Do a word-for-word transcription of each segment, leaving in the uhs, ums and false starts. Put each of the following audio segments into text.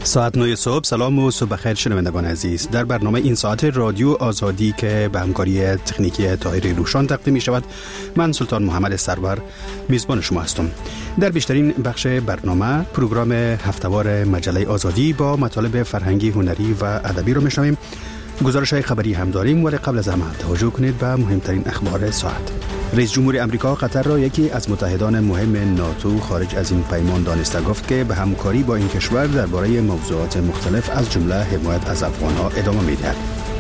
ساعت نه صبح. سلام و صبح بخیر شنوندگان عزیز. در برنامه این ساعت رادیو آزادی که به همکاری تکنیکی طاهر روشان تقدیم می شود، من سلطان محمد سرور میزبان شما هستم. در بیشترین بخش برنامه پروگرام هفته‌وار مجله آزادی با مطالب فرهنگی، هنری و ادبی رو میشنویم. گزارش‌های خبری هم داریم، ولی قبل از همه توجه کنید به مهمترین اخبار ساعت. رئیس جمهور امریکا قطر را یکی از متحدان مهم ناتو خارج از این پیمان دانسته، گفت که به همکاری با این کشور درباره موضوعات مختلف از جمله حمایت از افغان‌ها ادامه می‌دهد.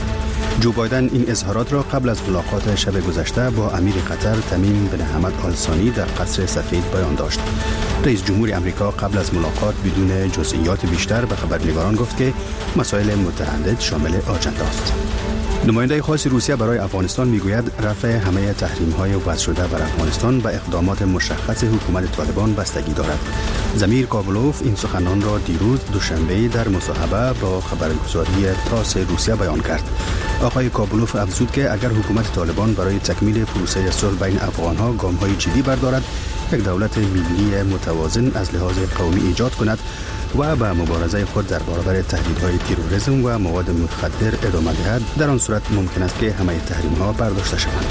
جو بایدن این اظهارات را قبل از ملاقات شب گذشته با امیر قطر تمیم بن حمد آل ثانی در قصر سفید بیان داشت. رئیس جمهور امریکا قبل از ملاقات بدون جزئیات بیشتر به خبرنگاران گفت که مسائل متعدد شامل آجنده است. نماینده خاص روسیه برای افغانستان میگوید رفع همه تحریم‌های وضع شده بر افغانستان به اقدامات مشخص حکومت طالبان بستگی دارد. زمیر کابلوف این سخنان را دیروز دوشنبه در مصاحبه با خبرگزاری تاس روسیه بیان کرد. آقای کابلوف افزود که اگر حکومت طالبان برای تکمیل پروسه صلح بین افغان‌ها گام‌های جدی بردارد، یک دولت ملی متوازن از لحاظ قومی ایجاد کند و به مبارزه خود در برابر تهدیدهای تروریسم و مواد مخدر ادامه دهد، در آن صورت ممکن است که همه تحریم‌ها برداشته شوند.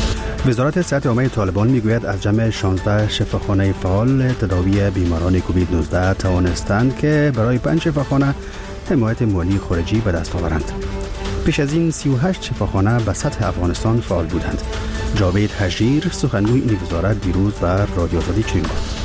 وزارت صحت عامه طالبان میگوید از جمع شانزده شفاخانه فعال تداوی بیماران کووید نوزده توانستند که برای پنج شفاخانه حمایت مالی خارجی به دست آورند. پیش از این سی و هشت شفاخانه به سطح افغانستان فعال بودند. جاوید حجیر سخنگوی این وزارت دیروز بر رادیو آزادی چنین گفت: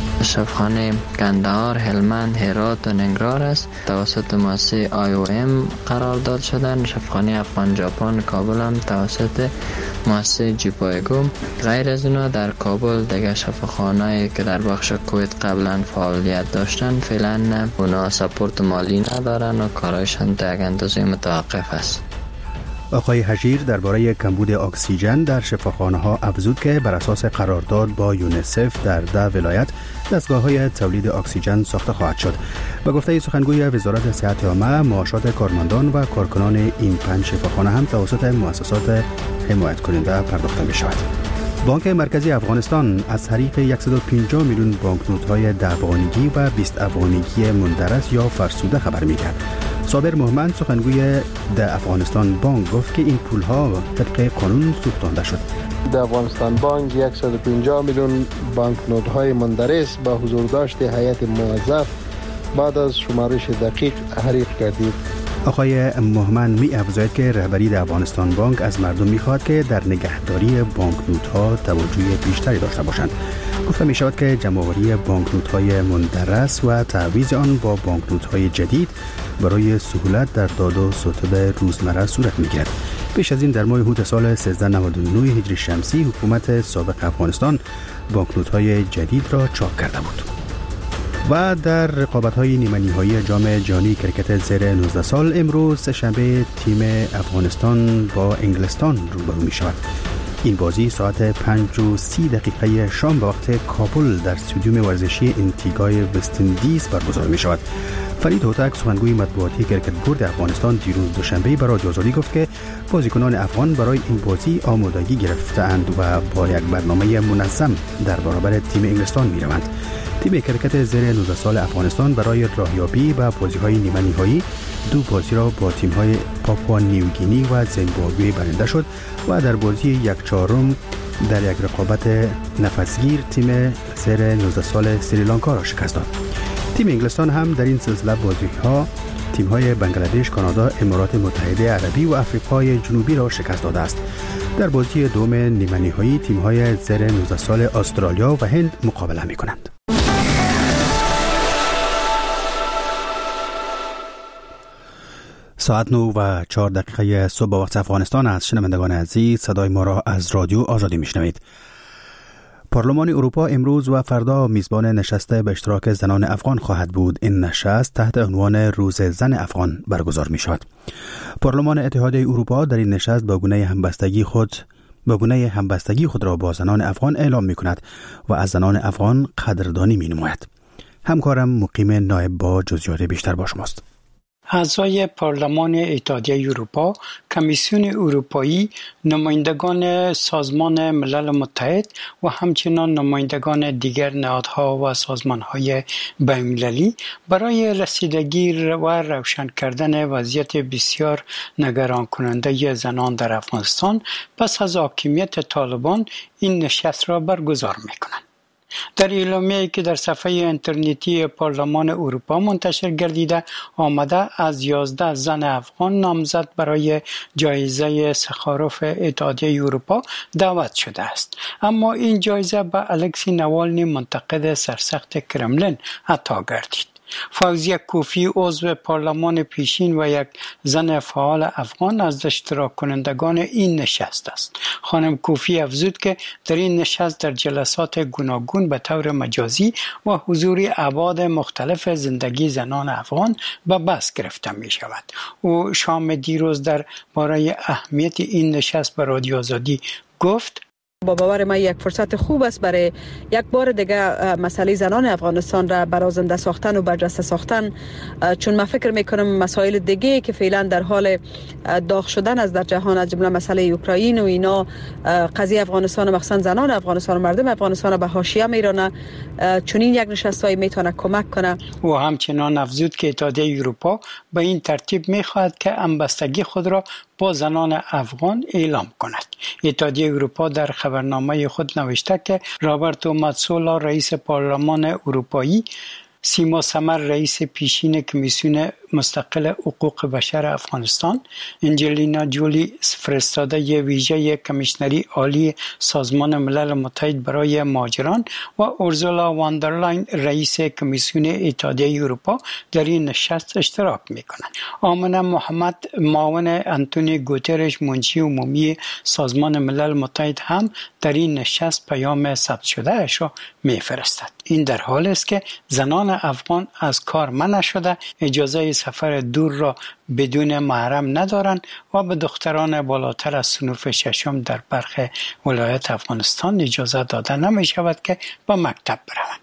شفاخانه کندهار، هلمند، هرات و ننگرهار است. توسط مؤسسه آی او ام قرارداد شدن. شفاخانه افغان ژاپن کابل هم توسط مؤسسه جیپایگو. غیر از اونا در کابل دیگه شفاخانه‌ای که در بخش کویت قبلا فعالیت داشتن فعلا اونا سپورت مالی ندارن و کارایشان تا یک اندازه متوقف است. آقای حجیر درباره کمبود اکسیژن در شفاخانه‌ها افزود که بر اساس قرارداد با یونیسف در ده ولایت دستگاه‌های تولید اکسیژن ساخته خواهد شد. به گفته سخنگوی وزارت صحت عامه، معاشات کارمندان و کارکنان این پنج شفاخانه هم توسط مؤسسات حمایت کننده پرداخته می‌شود. بانک مرکزی افغانستان از طریق صد و پنجاه میلیون بانکنوت‌های ده افغانیگی و بیست افغانیگی مندرس یا فرسوده خبر می‌دهد. صابر محمد سخنگوی ده افغانستان بانک گفت که این پول‌ها طبق قانون سوختانده شد. ده افغانستان بانک صد و پنجاه میلیون بانکنوت‌های مندرس با حضور داشت هیئت موظف بعد از شمارش دقیق تحریک گردید. آقای محمد می افزاید که رهبری ده افغانستان بانک از مردم می‌خواهد که در نگهداری بانکنوت‌ها توجه بیشتری داشته باشند. گفته می شود که جمع‌آوری بانکنوت‌های مندرس و تعویض آن با بانکنوت‌های جدید برای سهولت در داد و ستد روزمره صورت می‌گیرد. پیش از این در ماه هوت سال سیزده نود و نه هجری شمسی حکومت سابق افغانستان بانکنوت‌های جدید را چاپ کرده بود. و در رقابت‌های نیمه‌نهایی جام جهانی کرکت زیر نوزده سال امروز شنبه تیم افغانستان با انگلستان روبرو می‌شود. این بازی ساعت پنج و سی دقیقه شام به وقت کابل در استادیوم ورزشی انتیگای وست‌اندیز برگزار می‌شود. فرید هوتک سخنگوی مطبوعاتی کرکت بورد افغانستان دیروز دوشنبه به رادیو آزادی گفت که بازیکنان افغان برای این بازی آمادگی گرفته‌اند و با یک برنامه منظم در برابر تیم انگلستان می‌روند. تیم کرکت زیر نوزده سال افغانستان برای راهیابی به بازی‌های نیمه‌نهایی دو بازی را با تیم‌های پاپوا نیوگینی و زیمبابوه برنده شد و در بازی یک چهارم در یک رقابت نفسگیر تیم زیر نوزده سال سریلانکا را شکست داد. تیم انگلستان هم در این سلسله بازی‌ها تیم‌های بنگلادش، کانادا، امارات متحده عربی و آفریقای جنوبی را شکست داده است. در بازی دوم نیمه‌نهایی تیم‌های زیر نوزده سال استرالیا و هند مقابله می‌کنند. ساعت نه و چهار دقیقه صبح وقت افغانستان است. شنوندگان عزیز، صدای ما را از رادیو آزادی میشنوید. پارلمان اروپا امروز و فردا میزبان نشست به اشتراک زنان افغان خواهد بود. این نشست تحت عنوان روز زن افغان برگزار می شود. پارلمان اتحادیه اروپا در این نشست با گونه همبستگی خود با گونه همبستگی خود را با زنان افغان اعلام می کند و از زنان افغان قدردانی می نماید. همکارم مقیم نایب با جزئیات بیشتر با شماست. اعضای پارلمان اتحادیه اروپا، کمیسیون اروپایی، نمایندگان سازمان ملل متحد و همچنین نمایندگان دیگر نهادها و سازمانهای بین‌المللی برای رسیدگی و روشن کردن وضعیت بسیار نگران کننده زنان در افغانستان پس از حاکمیت طالبان این نشست را برگزار می‌کنند. در اعلامیه‌ای که در صفحه اینترنتی پارلمان اروپا منتشر گردیده آمده از یازده زن افغان نامزد برای جایزه سخاروف اتحادیه اروپا دعوت شده است، اما این جایزه به الکسی نوالنی منتقد سرسخت کرملین عطا گردید. فوزیه کوفی عضو پارلمان پیشین و یک زن فعال افغان از اشتراک کنندگان این نشست است. خانم کوفی افزود که در این نشست در جلسات گوناگون به طور مجازی و حضور ابعاد مختلف زندگی زنان افغان به بحث گرفته می شود. او شام دیروز در باره اهمیت این نشست به رادیو آزادی گفت: با باور من یک فرصت خوب است برای یک بار دیگه مسئله زنان افغانستان را برازنده ساختن و برجسته ساختن، چون من فکر میکنم مسائل دیگه که فعلا در حال داغ شدن از در جهان، از جمله مسئله اوکراین و اینا، قضیه افغانستان و مخصوصا زنان افغانستان و مردم افغانستان به حاشیه میرانه، چون این یک نشستای میتونه کمک کنه. و همچنان افزود که اتحادیه اروپا به این ترتیب میخواهد که همبستگی خود را با زنان افغان اعلام کند. اتحادیه اروپا در خبرنامه خود نوشته که رابرتو ماتسولا رئیس پارلمان اروپایی، سیما سمر رئیس پیشین کمیسیون مستقل حقوق بشر افغانستان، انجلینا جولی فرستاده ویژه کمیشنری عالی سازمان ملل متحد برای مهاجران و اورزولا واندرلاین رئیس کمیسیون اتحادیه اروپا در این نشست اشتراک می‌کنند. آمنه محمد معاون انتونی گوترش منشی عمومی سازمان ملل متحد هم در این نشست پیام ثبت شده اش را می‌فرستد. این در حالی است که زنان افغان از کار منع شده، اجازه سفر دور را بدون محرم ندارند و به دختران بالاتر از صنف ششم در برخی ولایت افغانستان اجازه داده نمی شود که به مکتب بروند.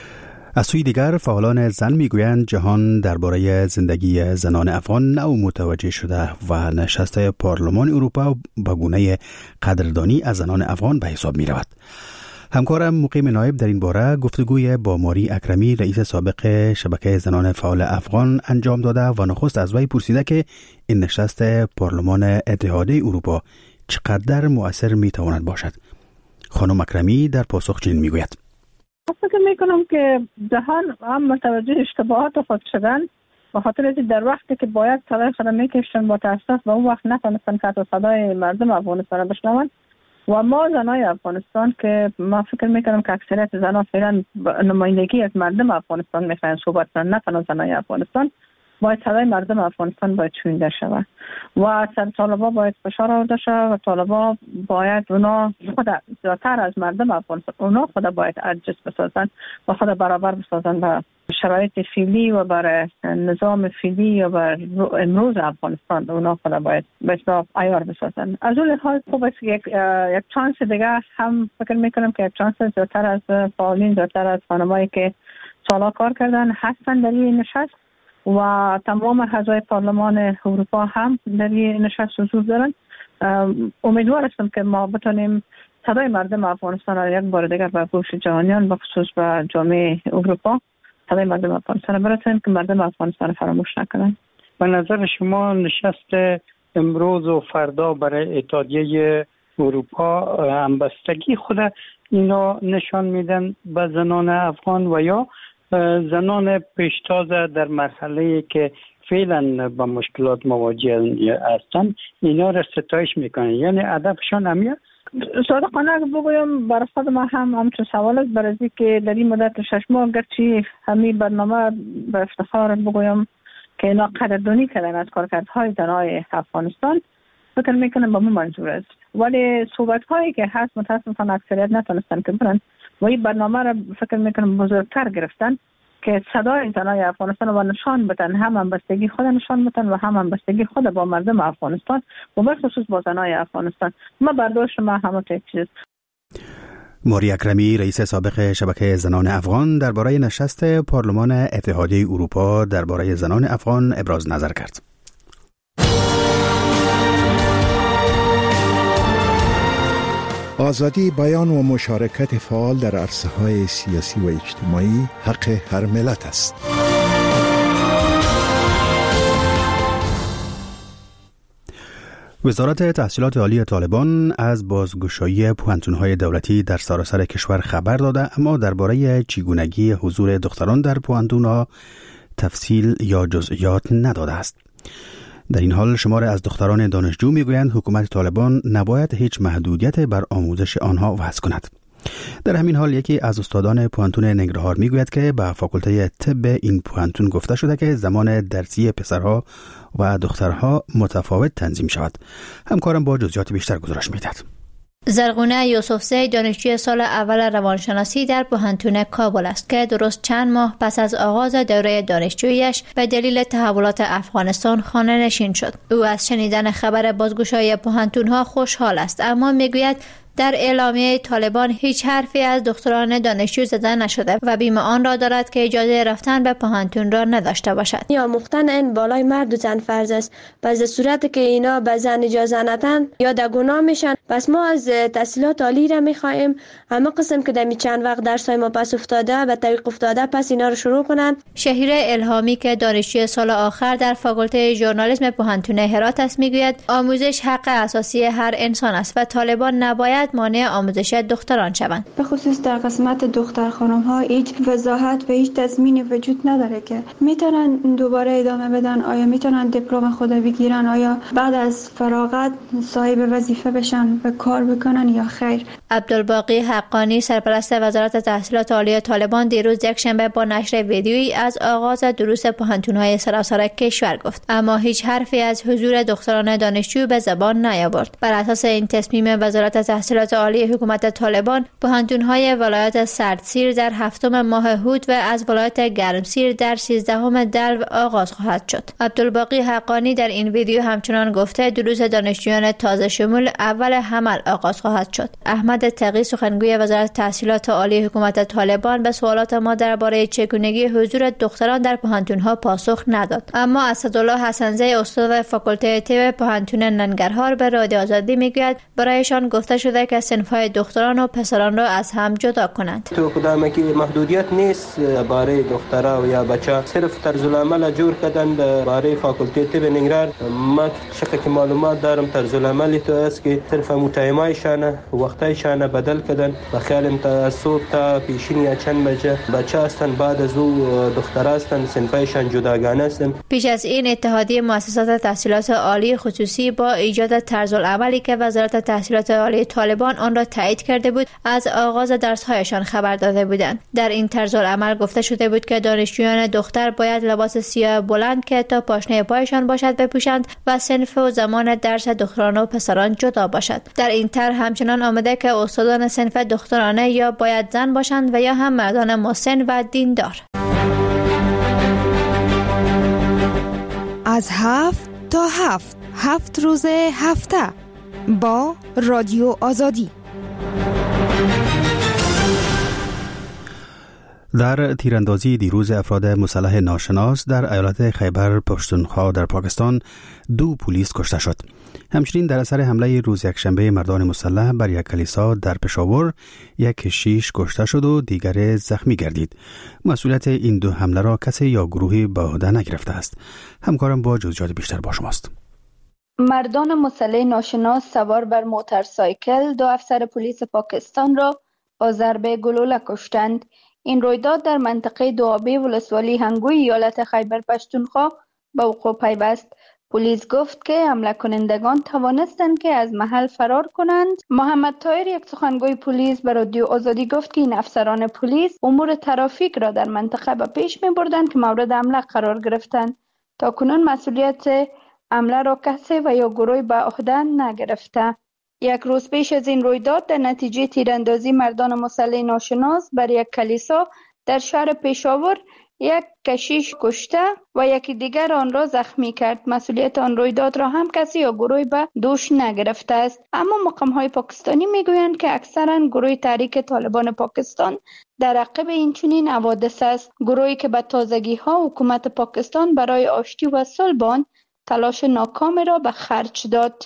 از سوی دیگر فعالان زن میگویند جهان درباره زندگی زنان افغان نو متوجه شده و نشست پارلمان اروپا با گونه قدردانی از زنان افغان به حساب می رود. همکارم مقیم نایب در این باره گفتگوی با ماری اکرمی رئیس سابق شبکه زنان فعال افغان انجام داده و نخست از وی پرسیده که این نشست پارلمان اتحادیه اروپا چقدر مؤثر میتواند باشد. خانم اکرمی در پاسخ چنین میگوید: فکر میکنم که جهان هم متوجه اشتباهات خود شدن، به خاطر اینکه در وقتی که باید صدای خود میکشتن با تاسف و اون وقت نتونستن که صدای مردم افغانستان بشنون. و ما زنای افغانستان که ما فکر میکنم که اکثریت زنان فعلا نمایندگی از مردم افغانستان میخواین صحبت کنن، نه تنها زنای افغانستان، باید صدای مردم افغانستان باید شنیده شود و سر طالبا باید فشار آورده شود و طالبا باید اونا خود زیادتر از مردم افغانستان اونا خود باید ادجست بسازن و خود برابر بسازن به شرایط فعلی و بر نظام فعلی و بر امروز افغانستان اونا خود باید به حساب عیار بسازن. از اون لحاظ خوب است یک یک چانس دیگه هم فکر میکنم که یک چانس زیادتر از فعالین، زیادتر از خانمایی که سالا کار کردن هستن در این نشست و تمام اعضای پارلمان اروپا هم در این نشست حضور دارن. امیدوار هستم که ما بتونیم صدای مردم افغانستان را یک بار دیگر به گوش جهانیان بخصوص به جامعه اروپا صدای مردم افغانستان برسونیم که مردم افغانستان فراموش نکنن. به نظر شما نشست امروز و فردا برای اتحادیه اروپا همبستگی خود اینا نشان میدن به زنان افغان و یا زنان پیشتاز در مرحله که فعلا با مشکلات مواجه هستند اینا را ستایش میکنن، یعنی هدفشان همیه؟ صادقانه بگویم برای خود ما هم همچون سوال است، برای که در این مدت شش ماه گرچه همین برنامه به افتخار بگویم که اینا قدردانی کردن از کارکردهای زنای افغانستان، فکر میکنم با من منظور است، ولی صحبت هایی که هست متاسفانه اکثریت نتونستن که برن و این برنامه را فکر میکنم بزرگتر گرفتن که صدای زنای افغانستان و نشان بدن، هم همبستگی خود نشان بدن و هم همبستگی خود با مردم افغانستان و به خصوص با زنای افغانستان. ما برداشت ما همه تا چیز. ماری اکرمی رئیس سابق شبکه زنان افغان درباره نشست پارلمان اتحادیه اروپا درباره زنان افغان ابراز نظر کرد. آزادی بیان و مشارکت فعال در عرصه‌های سیاسی و اجتماعی حق هر ملت است. وزارت تحصیلات عالی طالبان از بازگشایی پوهنتون‌های دولتی در سراسر کشور خبر داده، اما درباره چگونگی حضور دختران در پوهنتون‌ها تفصیل یا جزئیات نداده است. در این حال شمار از دختران دانشجو میگویند حکومت طالبان نباید هیچ محدودیت بر آموزش آنها وضع کند. در همین حال یکی از استادان پوهنتون ننگرهار میگوید که به فاکولته طب این پوهنتون گفته شده که زمان درسی پسرها و دخترها متفاوت تنظیم شود. همکارم با جزئیات بیشتر گزارش میدهد. زرغونه یوسفزی دانشجوی سال اول روانشناسی در پوهنتون کابل است که درست چند ماه پس از آغاز دوره دانشجوییش به دلیل تحولات افغانستان خانه نشین شد. او از شنیدن خبر بازگشایی پوهنتون‌ها خوشحال است، اما میگوید در اعلامیه طالبان هیچ حرفی از دختران دانشجو زده نشده و بیم آن را دارد که اجازه رفتن به پوهنتون را نداشته باشد. یا مختن این بالای مرد و زن فرض است. پس در صورت که اینا به زن اجازه ندن یا در گناه میشن، پس ما از تحصیلات عالی را میخواهیم همه قسم که در می چند وقت درسای ما پس افتاده و طریق افتاده پس اینا رو شروع کنن. شهیر الهامی که دانشجوی سال آخر در فاکولته ژورنالیسم پوهنتون هرات است میگوید آموزش حق اساسی هر انسان است و طالبان نباید مانع آموزش دختران شوند. به خصوص در قسمت دختر خانم ها هیچ وضاحت و هیچ تضمین وجود نداره که میتونن دوباره ادامه بدن، آیا میتونن دیپلم خود بگیرن، آیا بعد از فراغت صاحب وظیفه بشن و کار بکنن یا خیر. عبدالباقی حقانی سرپرست وزارت تحصیلات عالی طالبان دیروز یکشنبه با نشر ویدیویی از آغاز دروس پوهنتون‌های سراسر کشور گفت، اما هیچ حرفی از حضور دختران دانشجو به زبان نیاورد. بر اساس این تصمیم وزارت تحصیلات عالی حکومت طالبان، پوهنتون‌های ولایت سردسیر در هفتم ماه هود و از ولایت گرمسیر در سیزدهم دلو آغاز خواهد شد. عبدالباقی حقانی در این ویدیو همچنان گفته دروس دانشجویان تازه شمول اول حمل آغاز خواهد شد. احمد تقی سخنگوی وزارت تحصیلات عالی حکومت طالبان به سوالات ما درباره چگونگی حضور دختران در پوهنتون‌ها پاسخ نداد، اما اسدالله حسنزی استاد فاکولته طب پوهنتون ننگرهار به رادیو آزادی میگوید برایشان گفته شده که صنف‌های دختران و پسران را از هم جدا کنند. تو کدام که محدودیت نیست برای دخترها و یا بچه، صرف طرز العمل جور کردن برای فاکولته طب ننگرهار. ما شک که معلومات دارم طرز العمل تو است که صرف متایمایشان وقتایشان بدل کردن و خیالم تا صبح تا پیشین یا چند بجه بچه هستن، بعد از او دختر هستن، صنفایشان جداگانه هستن. پیش از این اتحادیه مؤسسات تحصیلات عالی خصوصی با ایجاد طرز العملی که وزارت تحصیلات عالی طالبان آن را تایید کرده بود از آغاز درس‌هایشان خبر داده بودند. در این طرز العمل گفته شده بود که دانشجویان دختر باید لباس سیاه بلند که تا پاشنه پایشان باشد بپوشند و صنف و زمان درس دختران و پسران جدا باشد. در این طرح همچنان آمده که استادان صنف دخترانه یا باید زن باشند و یا هم مردان مسن و دیندار. از هفت تا هفت هفت روز هفته با رادیو آزادی. در تیراندازی دیروز افراد مسلح ناشناس در ایالت خیبر پختونخوا در پاکستان دو پلیس کشته شد. همچنین در اثر حمله روز یکشنبه مردان مسلح بر یک کلیسا در پشاور یک کشیش کشته شد و دیگر زخمی گردید. مسئولیت این دو حمله را کسی یا گروهی به عهده نگرفته است. همکارم با جزئیات بیشتر با شماست. مردان مسلح ناشناس سوار بر موتورسایکل دو افسر پلیس پاکستان را با ضربه گلوله کشتند. این رویداد در منطقه دوآبی ولسوالی هنگوی ایالت خیبر پختونخوا به وقوع پیوست. پلیس گفت که حمله کنندگان توانستند که از محل فرار کنند. محمد طاهر یک سخنگوی پلیس به رادیو آزادی گفت که این افسران پلیس امور ترافیک را در منطقه به پیش می بردند که مورد حمله قرار گرفتند. تا کنون مسئولیت حمله را کسی و یا گروهی به عهده نگرفته. یک روز پیش از این رویداد در نتیجه تیراندازی مردان مسلح ناشناس بر یک کلیسا در شهر پشاور یک کشیش کشته و یکی دیگر آن را زخمی کرد. مسئولیت آن رویداد را هم کسی یا گروهی به دوش نگرفته است. اما مقام‌های پاکستانی میگویند که اکثرا گروه تحریک طالبان پاکستان در عقب این چنین حوادث است. گروهی که به تازگی‌ها حکومت پاکستان برای آشتی و صلح آن تلاش ناکام را به خرج داد.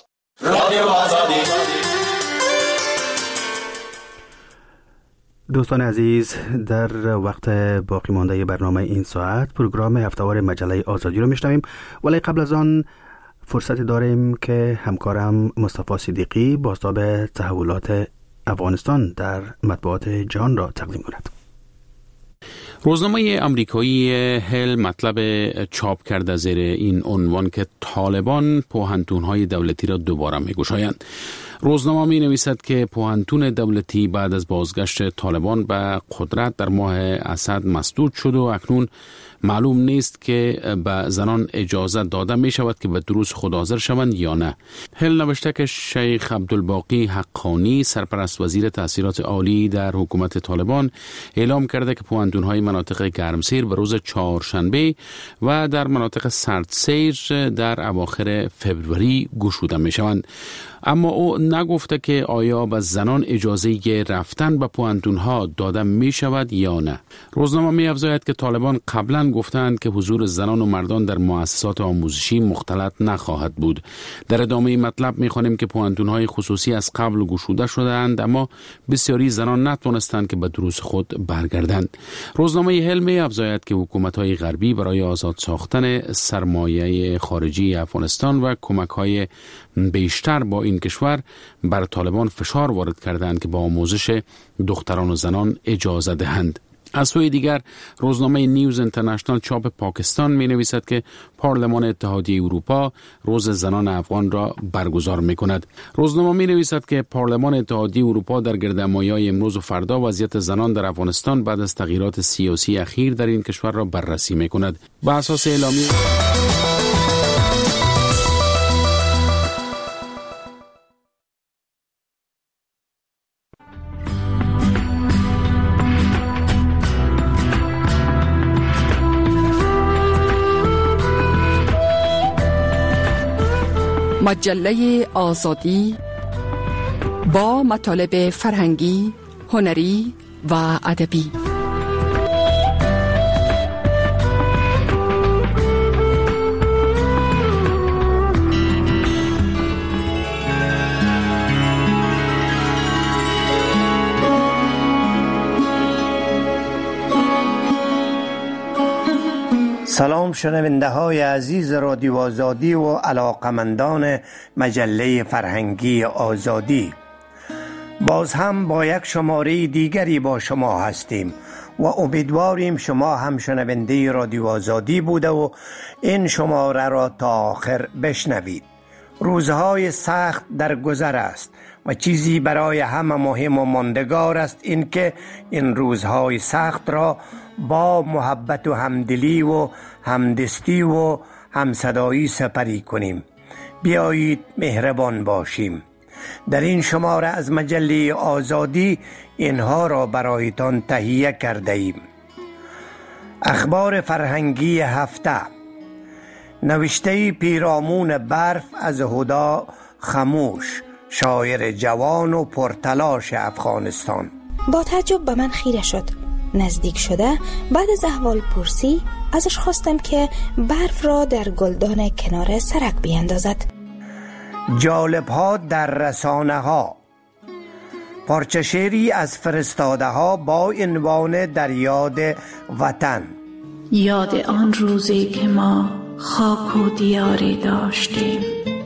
دوستان عزیز، در وقت باقی مانده برنامه این ساعت پروگرام هفته‌وار مجله آزادی رو میشنویم، ولی قبل از آن فرصت داریم که همکارم مصطفی صدیقی بازتاب تحولات افغانستان در مطبوعات جهان را تقدیم کند. روزنامه آمریکایی هل مطلب چاپ کرده زیر این عنوان که طالبان پوهنتون‌های دولتی را دوباره می‌گشایند. روزنامه می نویسد که پوهنتون دولتی بعد از بازگشت طالبان به قدرت در ماه اسد مسدود شد و اکنون معلوم نیست که به زنان اجازه داده می شود که به دروس خود حاضر شوند یا نه. هل نوشته که شیخ عبدالباقی حقانی سرپرست وزیر تحصیلات عالی در حکومت طالبان اعلام کرده که پوهنتون‌های مناطق گرمسیر به روز چهارشنبه و در مناطق سردسیر در اواخر فبروری گشوده می شوند. اما او نگفته که آیا به زنان اجازه رفتن به پوهنتون‌ها داده می شود یا نه. روزنامه می افزاید که طالبان قبلا گفتند که حضور زنان و مردان در مؤسسات آموزشی مختلط نخواهد بود. در ادامه مطلب می خوانیم که پوهنتون‌های خصوصی از قبل گشوده شدند، اما بسیاری زنان نتوانستند که به دروس خود برگردند. روزنامه هل می افزاید که حکومت‌های غربی برای آزاد ساختن سرمایه خارجی افغانستان و کمک‌های بیشتر با این کشور بر طالبان فشار وارد کردند که با آموزش دختران و زنان اجازه دهند. از سوی دیگر روزنامه نیوز اینترنشنال چاپ پاکستان می نویسد که پارلمان اتحادیه اروپا روز زنان افغان را برگزار می کند. روزنامه می نویسد که پارلمان اتحادیه اروپا در گردهمایی‌های امروز و فردا وضعیت زنان در افغانستان بعد از تغییرات سیاسی اخیر در این کشور را بررسی می کند. بر اساس اعلامیه مجله آزادی با مطالب فرهنگی، هنری و ادبی. سلام شنونده های عزیز رادیو آزادی و علاقمندان مجله فرهنگی آزادی، باز هم با یک شماره دیگری با شما هستیم و امیدواریم شما هم شنونده رادیو آزادی بوده و این شماره را تا آخر بشنوید. روزهای سخت در گذر است و چیزی برای همه مهم و ماندگار است این که این روزهای سخت را با محبت و همدلی و همدستی و همصدایی سپری کنیم. بیایید مهربان باشیم. در این شماره از مجله آزادی اینها را برایتان تهیه کرده ایم. اخبار فرهنگی هفته، نوشته پیرامون برف از هدا خموش، شاعر جوان و پرتلاش افغانستان. با تعجب به من خیره شد. نزدیک شده بعد از احوال پرسی ازش خواستم که برف را در گلدان کنار سرک بیندازد. جالب ها در رسانه ها، پارچه شعری از فرستاده ها با عنوان در یاد وطن. یاد آن روزی که ما خاک و دیاری داشتیم،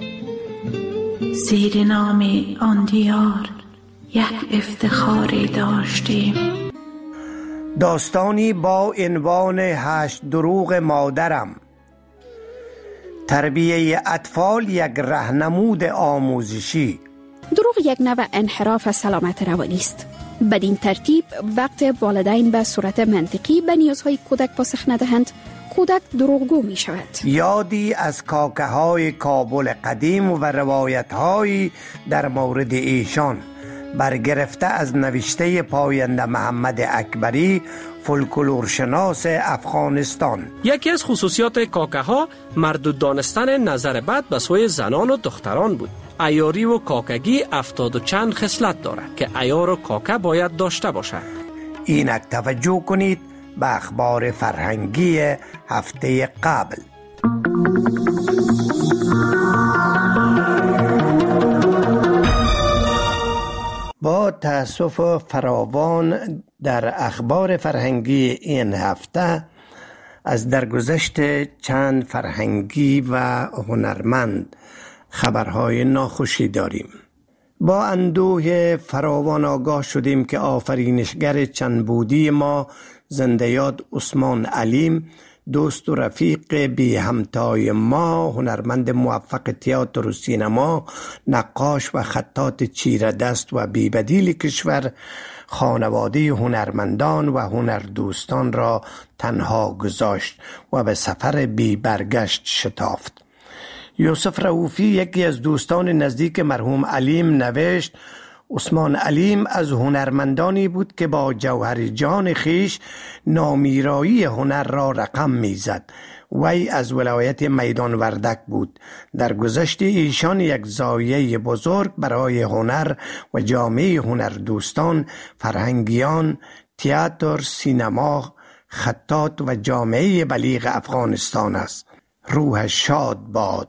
زیر نام آن دیار یک افتخاری داشتیم. داستانی با عنوان هشت دروغ مادرم. تربیه اطفال یک راهنمود آموزشی. دروغ یک نوع انحراف از سلامت روانی است. بدین ترتیب وقت والدین به صورت منطقی به نیازهای کودک پاسخ ندهند، کودک دروغگو می شود. یادی از کاکه های کابل قدیم و روایت های در مورد ایشان. برگرفته از نوشته پاینده محمد اکبری، فولکلورشناس افغانستان. یکی از خصوصیات کاکه ها مرد دانستن نظر بد به سوی زنان و دختران بود. عیاری و کاکگی افتاد و چند خصلت دارد که عیار و کاکه باید داشته باشد. اینک توجه کنید به اخبار فرهنگی هفته قبل. با تأسف فراوان در اخبار فرهنگی این هفته از درگذشت چند فرهنگی و هنرمند خبرهای ناخوشی داریم. با اندوه فراوان آگاه شدیم که آفرینشگر چند بودی ما زنده یاد عثمان علیم، دوست و رفیق بی همتای ما، هنرمند موفق تئاتر و سینما، نقاش و خطاط چیره دست و بی بدیل کشور، خانواده هنرمندان و هنردوستان را تنها گذاشت و به سفر بی برگشت شتافت. یوسف رؤوفی، یکی از دوستان نزدیک مرحوم علیم، نوشت: عثمان علیم از هنرمندانی بود که با جوهر جان خیش نامیرایی هنر را رقم میزد. وی از ولایت میدان وردک بود. در گذشت ایشان یک زایه بزرگ برای هنر و جامعه هنردوستان، فرهنگیان، تئاتر، سینما، خطاط و جامعه بلیغ افغانستان است. روح شاد باد.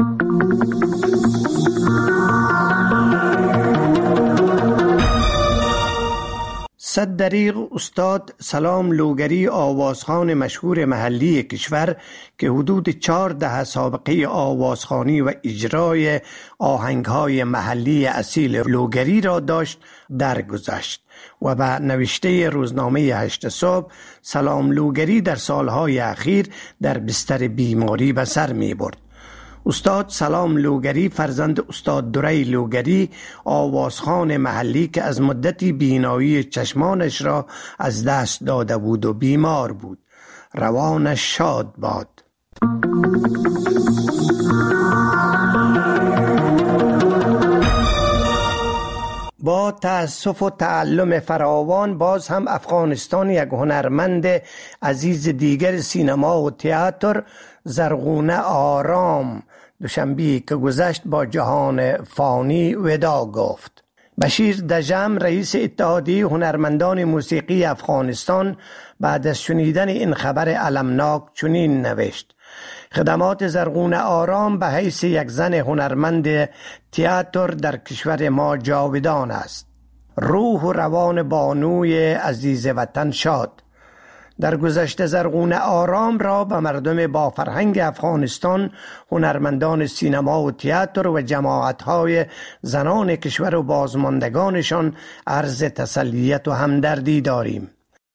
صد دریغ استاد سلام لوگری، آوازخوان مشهور محلی کشور که حدود چهار دهه سابقه آوازخوانی و اجرای آهنگهای محلی اصیل لوگری را داشت، درگذشت و به نوشته روزنامه هشت صبح سلام لوگری در سالهای اخیر در بستر بیماری به سر می برد. استاد سلام لوگری فرزند استاد دوری لوگری، آوازخوان محلی که از مدتی بینایی چشمانش را از دست داده بود و بیمار بود. روانش شاد باد. با تأسف و تعلم فراوان باز هم افغانستان یک هنرمند عزیز دیگر سینما و تئاتر، زرغونه آرام، دوشنبه که گذشت با جهان فانی ودا گفت. بشیر دژم، رئیس اتحادیه هنرمندان موسیقی افغانستان، بعد از شنیدن این خبر المناک چنین نوشت: خدمات زرغونه آرام به حیث یک زن هنرمند تئاتر در کشور ما جاودان است. روح و روان بانوی عزیز وطن شاد. در گذشته زرغونه آرام را به مردم با فرهنگ افغانستان، هنرمندان سینما و تئاتر و جماعت‌های زنان کشور و بازماندگانشان عرض تسلیت و همدردی داریم.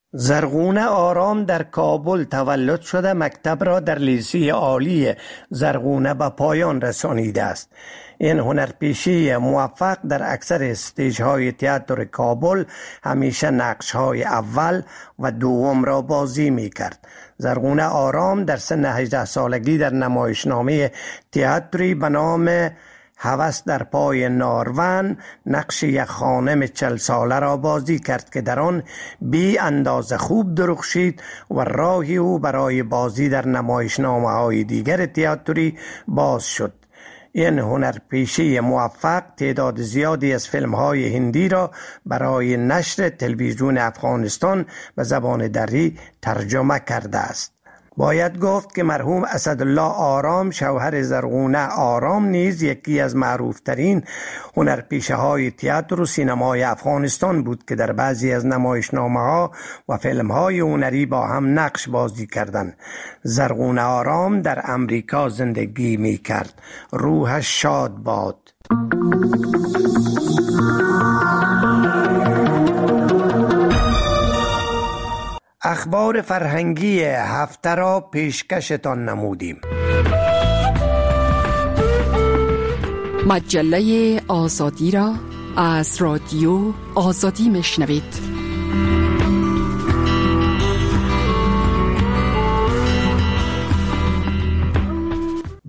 زرغونه آرام در کابل تولد شده مکتب را در لیسه عالی زرغونه به پایان رسانیده است. این هنرپیشه موفق در اکثر استیج‌های تئاتر کابل همیشه نقش‌های اول و دوم را بازی می‌کرد. زرغونه آرام در سن هجده سالگی در نمایشنامه تئاتری به نام هوس در پای نارون نقش یک خانم چل ساله را بازی کرد که در آن بی اندازه خوب درخشید و راهی او برای بازی در نمایشنامه‌های دیگر تئاتری باز شد. این هنرپیشه موفق تعداد زیادی از فیلم‌های هندی را برای نشر تلویزیون افغانستان به زبان دری ترجمه کرده است. باید گفت که مرحوم اسدالله آرام، شوهر زرغونه آرام، نیز یکی از معروفترین هنرپیشه های تئاتر و سینمای افغانستان بود که در بعضی از نمایشنامه ها و فیلم های هنری با هم نقش بازی کردند. زرغونه آرام در امریکا زندگی می کرد. روحش شاد باد. اخبار فرهنگی هفته را پیشکشتان نمودیم. مجله آزادی را از رادیو آزادی میشنوید.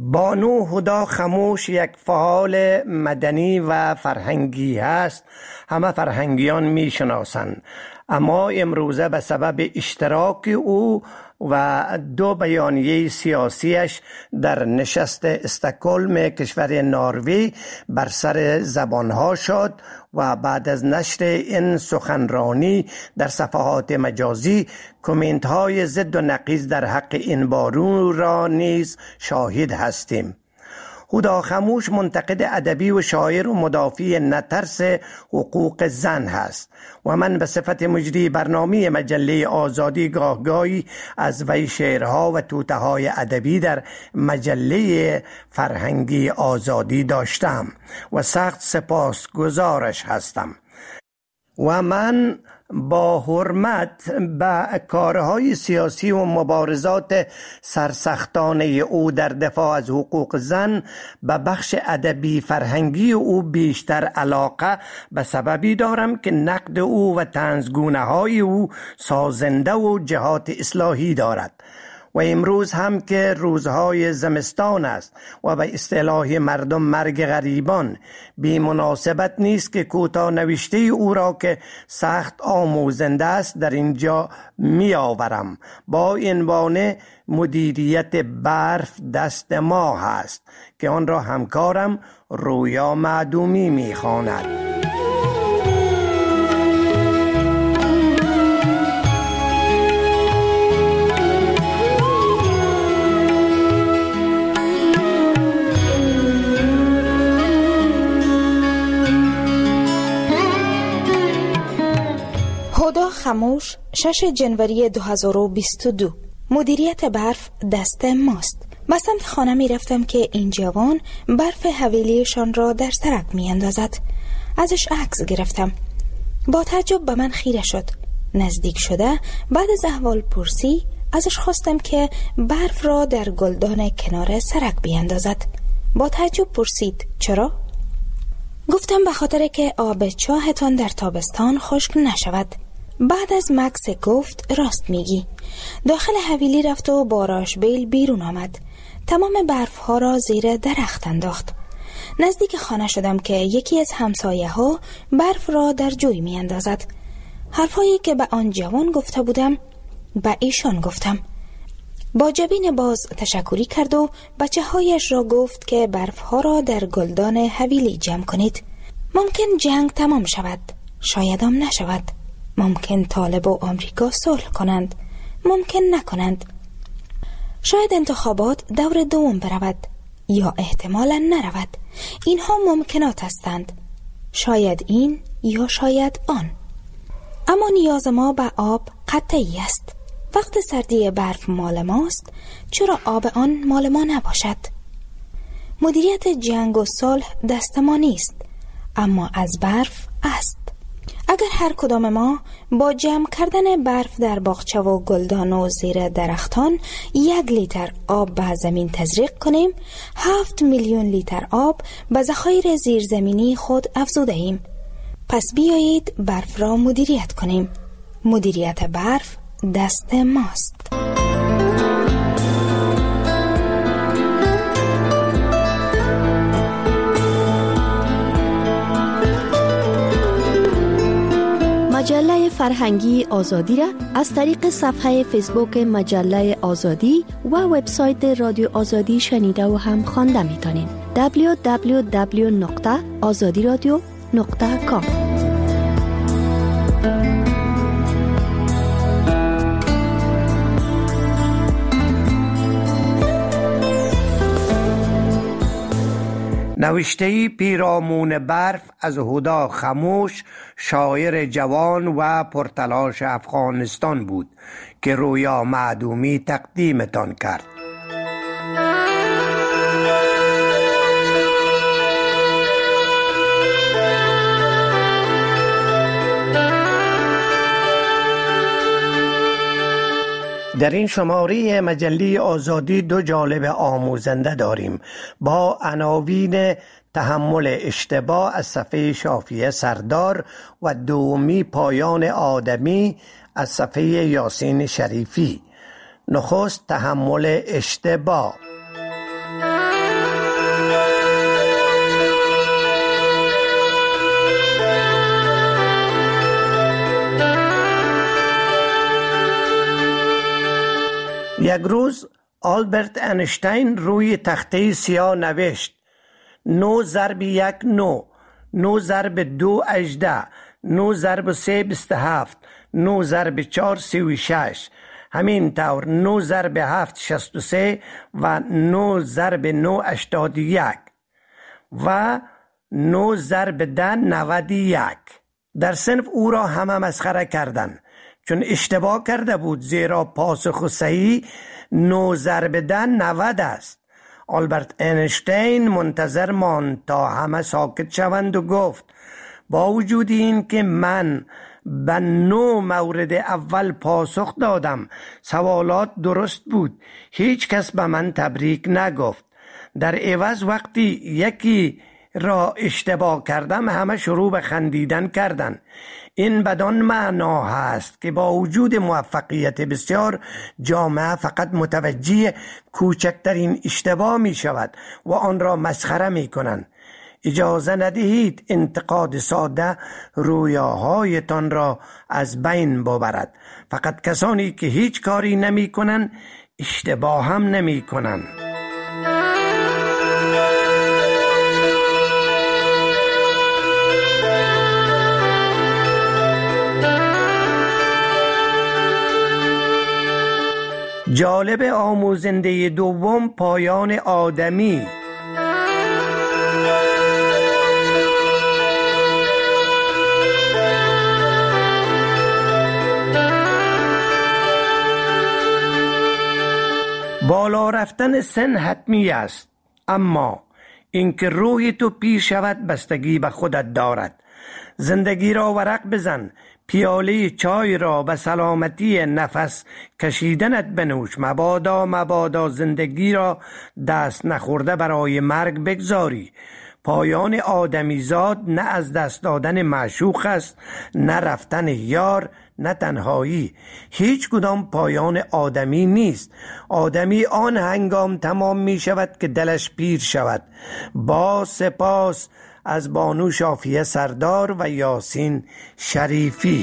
بانو هدا خموش یک فعال مدنی و فرهنگی است. همه فرهنگیان می شناسند، اما امروزه به سبب اشتراک او و دو بیانیه سیاسیش در نشست استکهلم کشور نروژ بر سر زبانها شد و بعد از نشر این سخنرانی در صفحات مجازی کامنت های ضد و نقیض در حق این بانو را نیز شاهد هستیم. هدا خموش منتقد ادبی و شاعر و مدافع نترس حقوق زن هست و من به صفت مجری برنامه مجله آزادی گاهگاهی از وی شعرها و توتهای ادبی در مجله فرهنگی آزادی داشتم و سخت سپاسگزارش هستم و من با حرمت به کارهای سیاسی و مبارزات سرسختانه او در دفاع از حقوق زن به بخش ادبی فرهنگی او بیشتر علاقه به سببی دارم که نقد او و طنزگونه های او سازنده و جهات اصلاحی دارد و امروز هم که روزهای زمستان است و به اصطلاح مردم مرگ غریبان بی مناسبت نیست که کوتاه نوشته او را که سخت آموزنده است در اینجا می آورم. با عنوان مدیریت برف دست ما هست که آن را همکارم رویا معدومی می خواند. هدا خموش شش جنوری دو هزار و بیست و دو. مدیریت برف دست ماست. به سمت خانه می رفتم که این جوان برف حویلیشان را در سرک می اندازد. ازش عکس گرفتم. با تعجب به من خیره شد. نزدیک شده بعد از احوال پرسی ازش خواستم که برف را در گلدان کنار سرک بیاندازد. با تعجب پرسید چرا؟ گفتم به خاطر که آب چاهتان در تابستان خشک نشود. بعد از مکس گفت راست میگی. داخل حویلی رفت و با راشبیل بیرون آمد. تمام برف ها را زیر درخت انداخت. نزدیک خانه شدم که یکی از همسایه ها برف را در جوی می اندازد. حرفایی که به آن جوان گفته بودم به ایشان گفتم. با جبین باز تشکری کرد و بچه هایش را گفت که برف ها را در گلدان حویلی جمع کنید. ممکن جنگ تمام شود، شاید هم نشود. ممکن طالب و آمریکا صلح کنند، ممکن نکنند. شاید انتخابات دور دوم برود یا احتمالاً نرود. اینها ممکنات هستند. شاید این یا شاید آن. اما نیاز ما به آب قطعی است. وقت سردی برف مال ماست، چرا آب آن مال ما نباشد؟ مدیریت جنگ و صلح دست ما نیست، اما از برف است. اگر هر کدام ما با جمع کردن برف در باغچه و گلدان و زیر درختان یک لیتر آب به زمین تزریق کنیم، هفت میلیون لیتر آب به ذخایر زیرزمینی خود افزوده ایم. پس بیایید برف را مدیریت کنیم. مدیریت برف دست ماست. مجله فرهنگی آزادی را از طریق صفحه فیسبوک مجله آزادی و وبسایت رادیو آزادی شنیده و هم خوانده میتونین. دبلیو دبلیو دبلیو نقطه آزادی رادیو نقطه کام. نوشته پیرامون برف از هدا خموش، شاعر جوان و پرتلاش افغانستان بود که رویا معدومی تقدیمتان کرد. در این شماره مجله آزادی دو جانب آموزنده داریم با عناوین تحمل اشتباه از صفحه شافیه سردار و دومی پایان آدمی از صفحه یاسین شریفی. نخست تحمل اشتباه. یک روز آلبرت اینشتین روی تخته سیاه نوشت: نو ضرب یک نو، نو ضرب دو اجده، نو ضرب سه بیست هفت، نو ضرب چار سی و شش، همین طور نو ضرب هفت شست و سه و نو ضرب نو اشتاد یک و نو ضرب ده نود یک. در صنف او را همه مسخره کردند چون اشتباه کرده بود، زیرا پاسخ صحیح نو ضرب ده نود است. آلبرت اینشتین منتظر ماند تا همه ساکت شوند و گفت: با وجود این که من به نو مورد اول پاسخ دادم، سوالات درست بود، هیچ کس به من تبریک نگفت. در عوض وقتی یکی را اشتباه کردم همه شروع به خندیدن کردند. این بدان معنا هست که با وجود موفقیت بسیار، جامعه فقط متوجه کوچکترین اشتباه می شود و آن را مسخره می کنند. اجازه ندهید انتقاد ساده رویاهایتان را از بین ببرد. فقط کسانی که هیچ کاری نمی کنند اشتباه هم نمی کنند. جالب آموزنده دوم، پایان آدمی. بالا رفتن سن حتمی است، اما اینکه روحی تو پیر شود بستگی به خودت دارد. زندگی را ورق بزن، پیاله چای را به سلامتی نفس کشیدنت بنوش. مبادا مبادا زندگی را دست نخورده برای مرگ بگذاری. پایان آدمیزاد نه از دست دادن معشوق است، نه رفتن یار، نه تنهایی. هیچ کدام پایان آدمی نیست. آدمی آن هنگام تمام می شود که دلش پیر شود. با سپاس از بانو شافیه سردار و یاسین شریفی.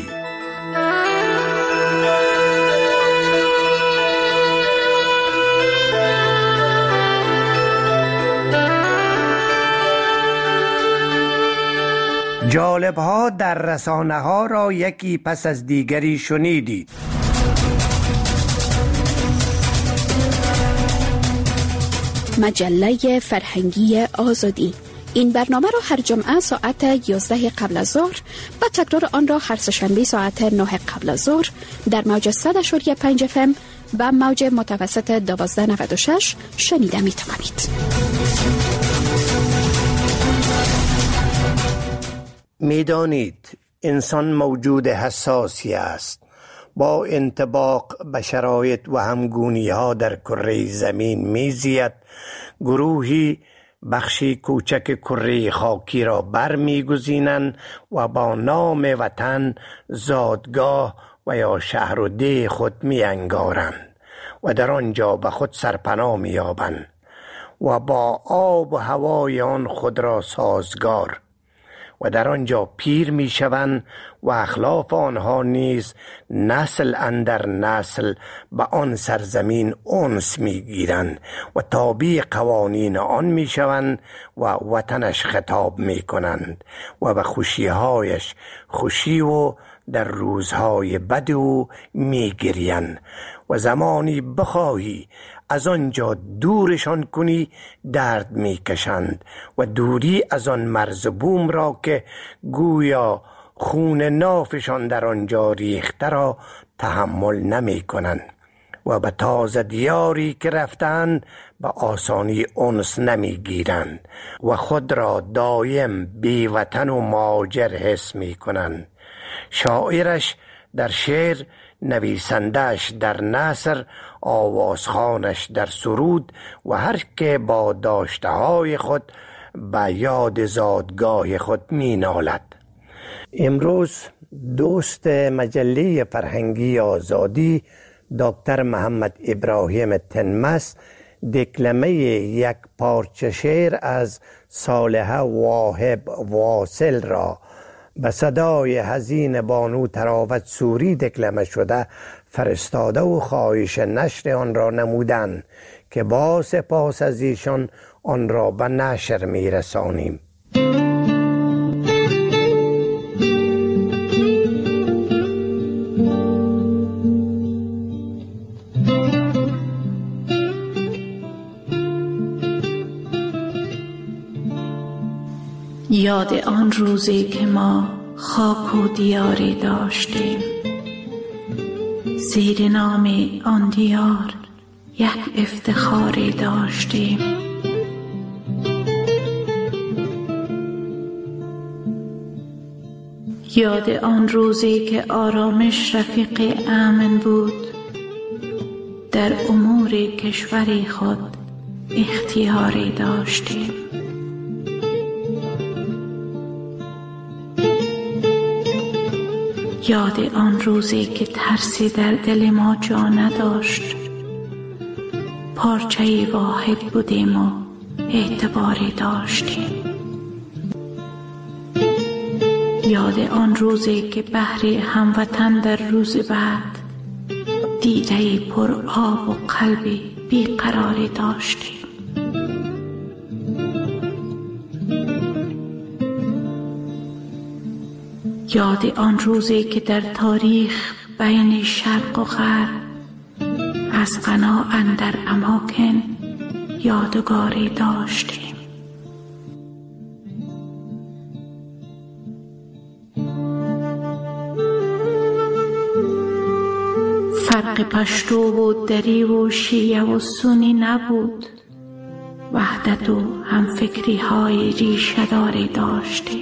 جالب ها در رسانه ها را یکی پس از دیگری شنیدید. مجله فرهنگی آزادی. این برنامه را هر جمعه ساعت یازده قبل از ظهر و تکرار آن را هر سه‌شنبه ساعت نه قبل از ظهر در موج صد و پنج اف ام و موج متوسط دوازده نود و شش شنیده می توانید. می دانید انسان موجود حساسی است. با انطباق به شرایط و همگونی ها در کره زمین می زید. گروهی بخشی کوچک کره خاکی را بر می گزینند و با نام وطن، زادگاه و یا شهر و ده خود می انگارند و در آنجا به خود سرپناه می یابند و با آب و هوای آن خود را سازگار و در آنجا پیر می شوند و اخلاف آنها نیز نسل اندر نسل به آن سرزمین انس می گیرند و تابع قوانین آن می شوند و وطنش خطاب می کنند و به خوشیهایش خوشی و در روزهای بد او می گریند و زمانی بخواهی از آنجا دورشان کنی درد می کشند و دوری از آن مرز بوم را که گویا خون نافشان در آنجا ریخته را تحمل نمی کنند و به تازه دیاری که رفتند به آسانی انس نمی گیرند و خود را دایم بی وطن و مهاجر حس می کنند. شاعرش در شعر، نویسندهش در نثر، آوازخوانش در سرود و هر که با داشته های خود به یاد زادگاه خود می نالد. امروز دوست مجله فرهنگی آزادی دکتر محمد ابراهیم تنمس دکلمه یک پارچه شعر از صالح واهب واصل را به صدای حزین بانو تراوت سوری دکلمه شده فرستاده و خواهش نشر آن را نمودند که با سپاس از ایشان آن را به نشر می رسانیم. یاد آن روزی که ما خاک و دیاری داشتیم، زیر نام آن دیار یک افتخاری داشتیم. یاد آن روزی که آرامش رفیق امن بود، در امور کشوری خود اختیاری داشتیم. یاد آن روزی که ترسی در دل ما جا نداشت، پارچه‌ای واحد بودیم و اعتباری داشتیم. یاد آن روزی که بحری هموطن در روز بعد دیده‌ای پر آب و قلبی بیقراری داشتیم. یاد آن روزی که در تاریخ بین شرق و غرب از غنا اندر اماکن یادگاری داشتیم. فرق پشتو و دری و شیعه و سنی نبود، وحدت و همفکری های ریشه داری داشتیم.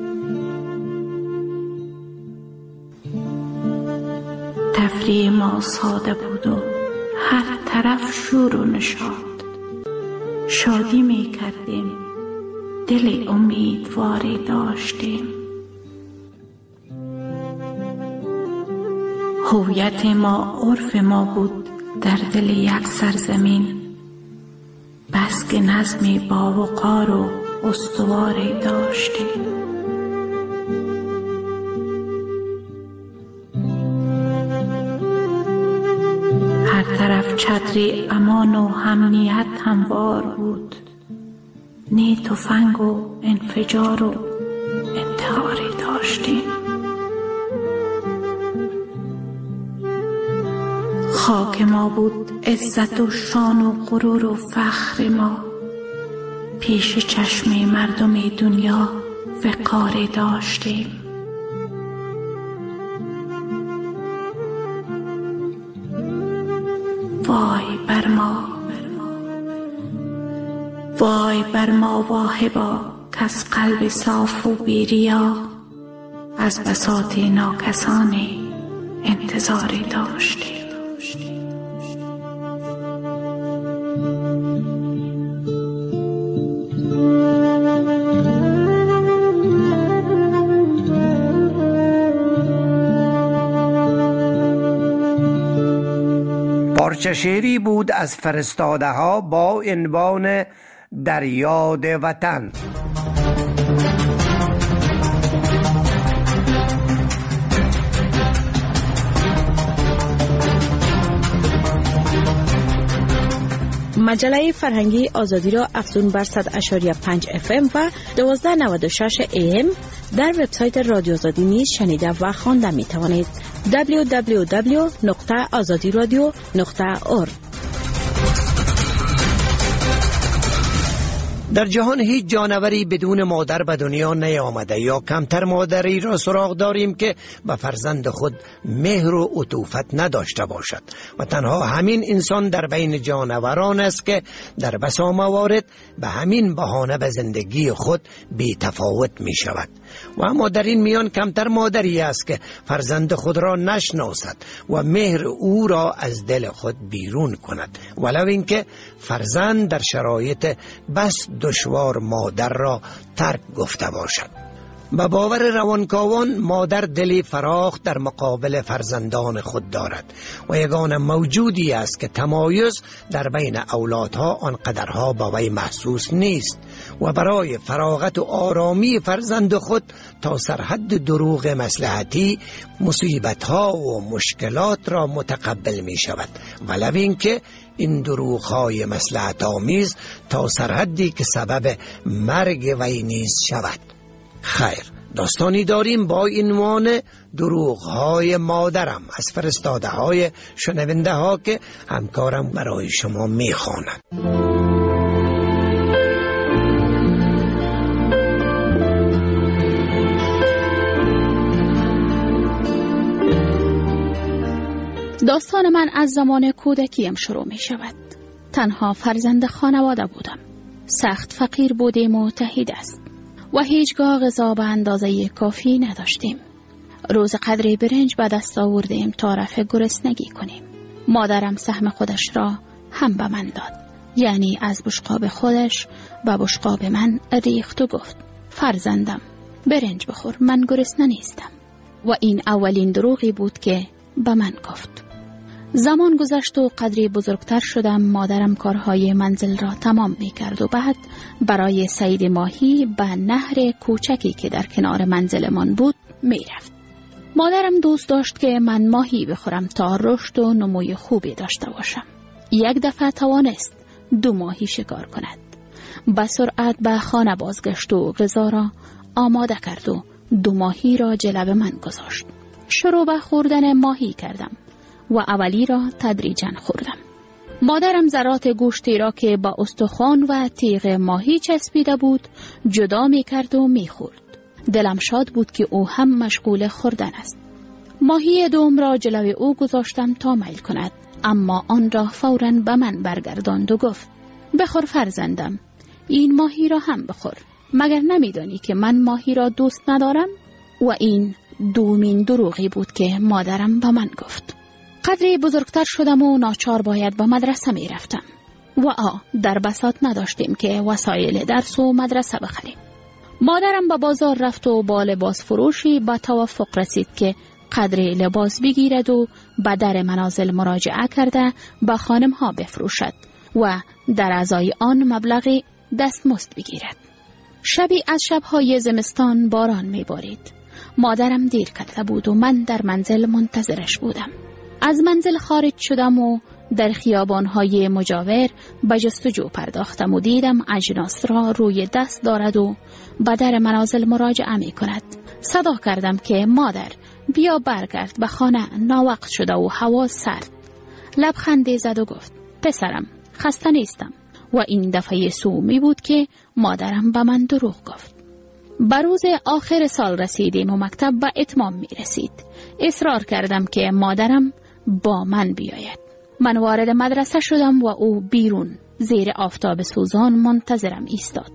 تفریح ما ساده بود و هر طرف شور و نشاط، شادی می کردیم، دل امیدواری داشتیم. هویت ما عرف ما بود در دل یک سرزمین، بس که نظمی با وقار و استواری داشتیم. هر طرف چتری امان و امنیت هموار بود، نی تفنگ و انفجار و انتحاری داشتیم. خاک ما بود عزت و شان و غرور و فخر ما، پیش چشم مردم دنیا وقاری داشتیم. وای بر ما، وای بر ما واهبا که از قلب صاف و بیریا از بساط ناکسانی انتظاری داشتیم. پارچه شعری بود از فرستاده ها با عنوان در یاد وطن. مجله فرهنگی آزادی را افزون بر صد اشاری پنج اف ام و دوازده نود و شش ای ام در وبسایت رادیو آزادی نیز شنیده و خوانده می توانید. دبلیو دبلیو دبلیو نقطه آزادی رادیو نقطه اورگ. در جهان هیچ جانوری بدون مادر به دنیا نیامده یا کمتر مادری را سراغ داریم که به فرزند خود مهر و عطوفت نداشته باشد و تنها همین انسان در بین جانوران است که در بسا موارد به همین بهانه به زندگی خود بی تفاوت می شود. و اما در این میان کمتر مادری است که فرزند خود را نشناسد و مهر او را از دل خود بیرون کند، ولو اینکه فرزند در شرایط بس دشوار مادر را ترک گفته باشد. به باور روانکاوان مادر دلی فراخ در مقابل فرزندان خود دارد و یگانه موجودی است که تمایز در بین اولادها آنقدرها با وی محسوس نیست و برای فراغت و آرامی فرزند خود تا سرحد دروغ مصلحتی مصیبتها و مشکلات را متقبل می شود، ولو اینکه این دروغ‌های مصلحت آمیز تا سرحدی که سبب مرگ وی نیز شود. خیر، داستانی داریم با عنوان دروغ‌های مادرم از فرستاده های شنونده ها که همکارم برای شما میخواند. داستان من از زمان کودکیم شروع می شود. تنها فرزند خانواده بودم. سخت فقیر بودیم و تهید است و هیچگاه غذا به اندازه کافی نداشتیم. روز قدری برنج به دست آوردیم تا رفع گرسنگی کنیم. مادرم سهم خودش را هم به من داد، یعنی از بشقاب خودش به بشقاب من ریخت و گفت فرزندم برنج بخور، من گرسنه نیستم. و این اولین دروغی بود که به من گفت. زمان گذشت و قدری بزرگتر شدم. مادرم کارهای منزل را تمام می کرد و بعد برای صید ماهی به نهر کوچکی که در کنار منزلمان بود می رفت. مادرم دوست داشت که من ماهی بخورم تا رشد و نموی خوبی داشته باشم. یک دفعه توانست دو ماهی شکار کند. به سرعت به خانه بازگشت و غذا را آماده کرد و دو ماهی را جلب من گذاشت. شروع به خوردن ماهی کردم و اولی را تدریجاً خوردم. مادرم ذرات گوشتی را که با استخوان و تیغ ماهی چسبیده بود جدا می کرد و می خورد. دلم شاد بود که او هم مشغول خوردن است. ماهی دوم را جلوی او گذاشتم تا میل کند، اما آن را فوراً به من برگرداند و گفت بخور فرزندم، این ماهی را هم بخور. مگر نمیدانی که من ماهی را دوست ندارم؟ و این دومین دروغی بود که مادرم به من گفت. قدری بزرگتر شدم و ناچار باید به مدرسه می رفتم و آ در بساط نداشتیم که وسایل درس و مدرسه بخریم. مادرم به بازار رفت و با لباس فروشی به توافق رسید که قدری لباس بگیرد و به در منازل مراجعه کرده به خانم ها بفروشد و در ازای آن مبلغی دستمزد بگیرد. شبی از شبهای زمستان باران می بارید. مادرم دیر کرده بود و من در منزل منتظرش بودم. از منزل خارج شدم و در خیابانهای مجاور به جستجو پرداختم و دیدم اجناس را روی دست دارد و به در منازل مراجعه می کند. صدا کردم که مادر بیا برگرد به خانه، ناوقت شده و هوا سرد. لبخندی زد و گفت پسرم خسته نیستم. و این دفعه سومی بود که مادرم به من دروغ گفت. به روز آخر سال رسیدیم و مکتب به اتمام می رسید. اصرار کردم که مادرم با من بیاید. من وارد مدرسه شدم و او بیرون زیر آفتاب سوزان منتظرم ایستاد.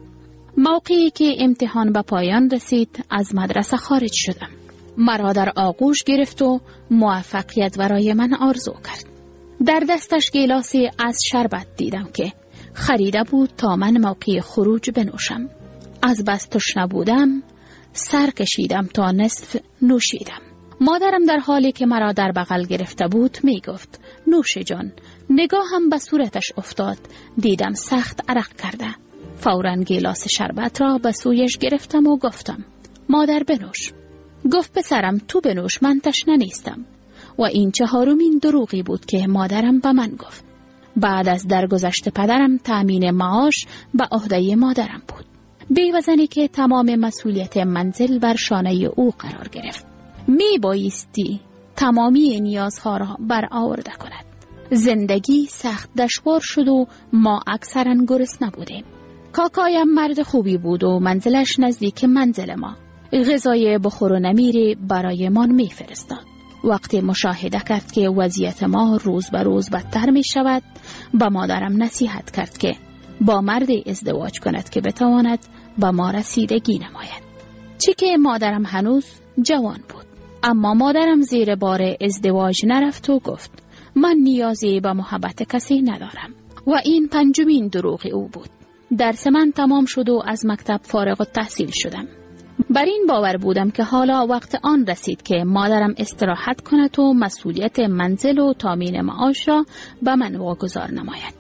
موقعی که امتحان به پایان رسید از مدرسه خارج شدم. مرا در آغوش گرفت و موفقیت برای من آرزو کرد. در دستش گیلاسی از شربت دیدم که خریده بود تا من موقع خروج بنوشم. از بس تشنه بودم سر کشیدم تا نصف نوشیدم. مادرم در حالی که مرا در بغل گرفته بود می گفت نوش جان. نگاهم به صورتش افتاد، دیدم سخت عرق کرده. فوراً گیلاس شربت را به سویش گرفتم و گفتم مادر بنوش. گفت پسرم تو بنوش، من تشنه نیستم. و این چهارمین دروغی بود که مادرم به من گفت. بعد از درگذشت پدرم تأمین معاش به عهده مادرم بود. بیوزنی که تمام مسئولیت منزل بر شانه او قرار گرفت. می بایستی تمامی نیازها را برآورده کند. زندگی سخت دشوار شد و ما اکثرا گرسنه بودیم. کاکایم مرد خوبی بود و منزلش نزدیک منزل ما. غذای بخور و نمیری برای ما می فرستاد. وقتی مشاهده کرد که وضعیت ما روز به روز بدتر می شود، با مادرم نصیحت کرد که با مردی ازدواج کند که بتواند با ما رسیدگی نماید. چی که مادرم هنوز جوان بود. اما مادرم زیر بار ازدواج نرفت و گفت من نیازی به محبت کسی ندارم. و این پنجمین دروغ او بود. درس من تمام شد و از مکتب فارغ التحصیل شدم. بر این باور بودم که حالا وقت آن رسید که مادرم استراحت کند و مسئولیت منزل و تامین معاش را به من واگذار نماید.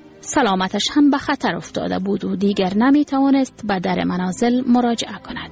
سلامتش هم به خطر افتاده بود و دیگر نمی توانست به در منازل مراجعه کند.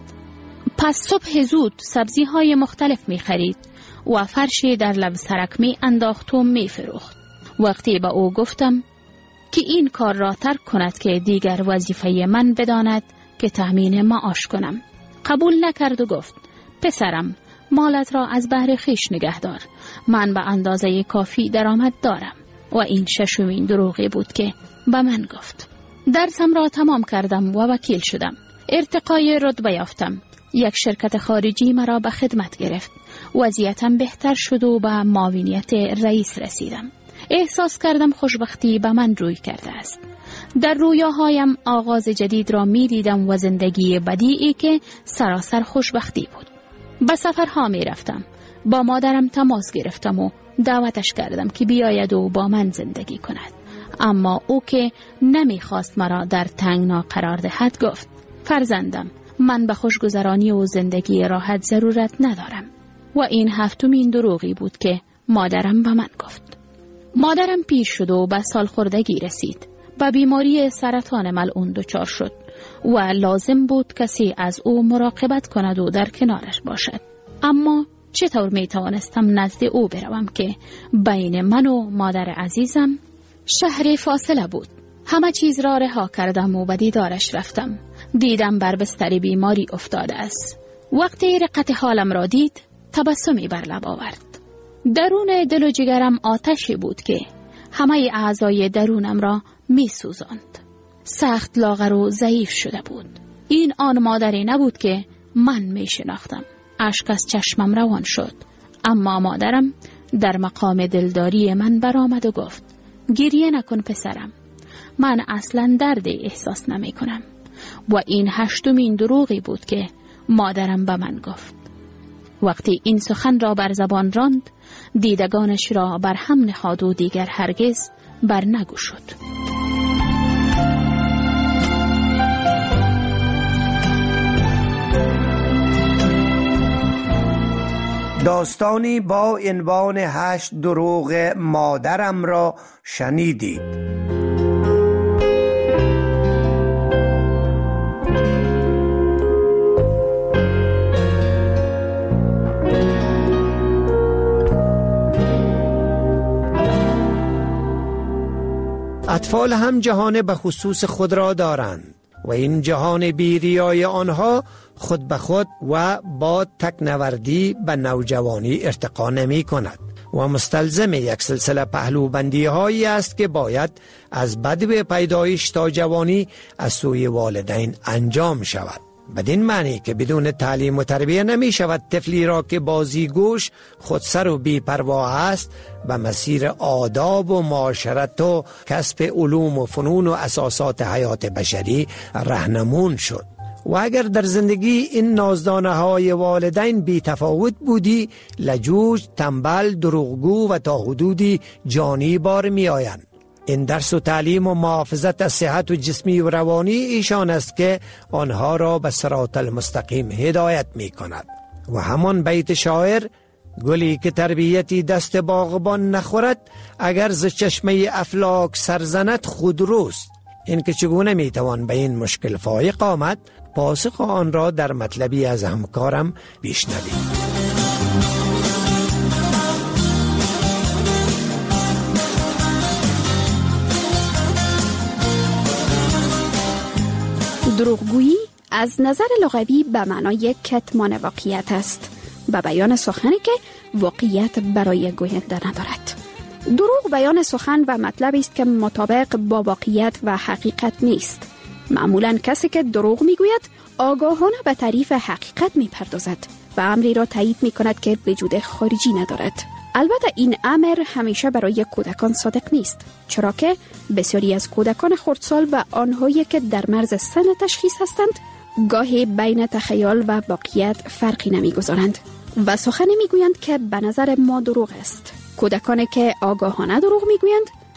پس صبح زود سبزی های مختلف می خرید و فرشی در لب سرک می انداخت و می فروخت. وقتی به او گفتم که این کار را ترک کند که دیگر وظیفه من بداند که تامین معاش کنم، قبول نکرد و گفت پسرم مالت را از بهر خویش نگه دار، من به اندازه کافی درآمد دارم. و این ششمین دروغی بود که به من گفت. درسم را تمام کردم و وکیل شدم. ارتقای رتبه یافتم. یک شرکت خارجی مرا به خدمت گرفت. وضعیتم بهتر شد و به معاونیت رئیس رسیدم. احساس کردم خوشبختی به من روی کرده است. در رویاهایم آغاز جدید را می دیدم و زندگی بدیعی که سراسر خوشبختی بود. به سفرها می رفتم. با مادرم تماس گرفتم و دعوتش کردم که بیاید و با من زندگی کند. اما او که نمی خواست مرا در تنگنا قرار دهد گفت فرزندم، من به خوشگذرانی و زندگی راحت ضرورت ندارم. و این هفتمین دروغی بود که مادرم به من گفت. مادرم پیر شد و به سالخوردگی رسید. به بیماری سرطان ملعون دچار شد و لازم بود کسی از او مراقبت کند و در کنارش باشد. اما چطور می توانستم نزد او بروم که بین من و مادر عزیزم شهری فاصله بود. همه چیز را رها کردم و به دیدارش رفتم. دیدم بر بستر بیماری افتاده است. وقتی رقت حالم را دید تبسمی بر لب آورد. درون دل و جگرم آتشی بود که همه اعضای درونم را می سوزاند. سخت لاغر و ضعیف شده بود. این آن مادری نبود که من می شناختم. اشک از چشمم روان شد. اما مادرم در مقام دلداری من برآمد و گفت گریه نکن پسرم، من اصلا دردی احساس نمی کنم. و این هشتمین دروغی بود که مادرم به من گفت. وقتی این سخن را بر زبان راند دیدگانش را بر هم نهاد و دیگر هرگز بر نگشود. داستانی با عنوان هشت دروغ مادرم را شنیدید. اطفال هم جهان به خصوص خود را دارند و این جهان بیریای آنها خود به خود و با تکنوردی به نوجوانی ارتقا نمی کند و مستلزم یک سلسله پهلوبندی هایی است که باید از بدو پیدایش تا جوانی از سوی والدین انجام شود. بدین معنی که بدون تعلیم و تربیه نمی شود طفلی را که بازیگوش، خودسر و بی‌پروا است به مسیر آداب و معاشرت و کسب علوم و فنون و اساسات حیات بشری راهنمون شد. و اگر در زندگی این نازدانه های والدین بی تفاوت بودی، لجوج، تنبل، دروغگو و تا حدودی جانی بار می آیند. این درس و تعلیم و محافظت از صحت و جسمی و روانی ایشان است که آنها را به صراط المستقیم هدایت می کند. و همان بیت شاعر گلی که تربیتی دست باغبان نخورد اگر ز چشمه افلاک سرزند خود روست. این که چگونه می توان به این مشکل فایق آمد، پاسخ آن را در مطلبی از همکارم بشنوید. دروغگویی از نظر لغوی به معنای کتمان واقعیت است، به بیان سخنی که واقعیت برای گوینده ندارد. دروغ بیان سخن و مطلب است که مطابق با واقعیت و حقیقت نیست. معمولا کسی که دروغ میگوید آگاهانه به تعریف حقیقت میپردازد و امری را تایید میکند که وجود خارجی ندارد. البته این امر همیشه برای کودکان صادق نیست، چرا که بسیاری از کودکان خردسال و آنهایی که در مرز سن تشخیص هستند گاهی بین تخیل و واقعیت فرقی نمیگذارند و سخنی میگویند که به نظر ما دروغ است. کودکانی که آگاهانه دروغ میگویند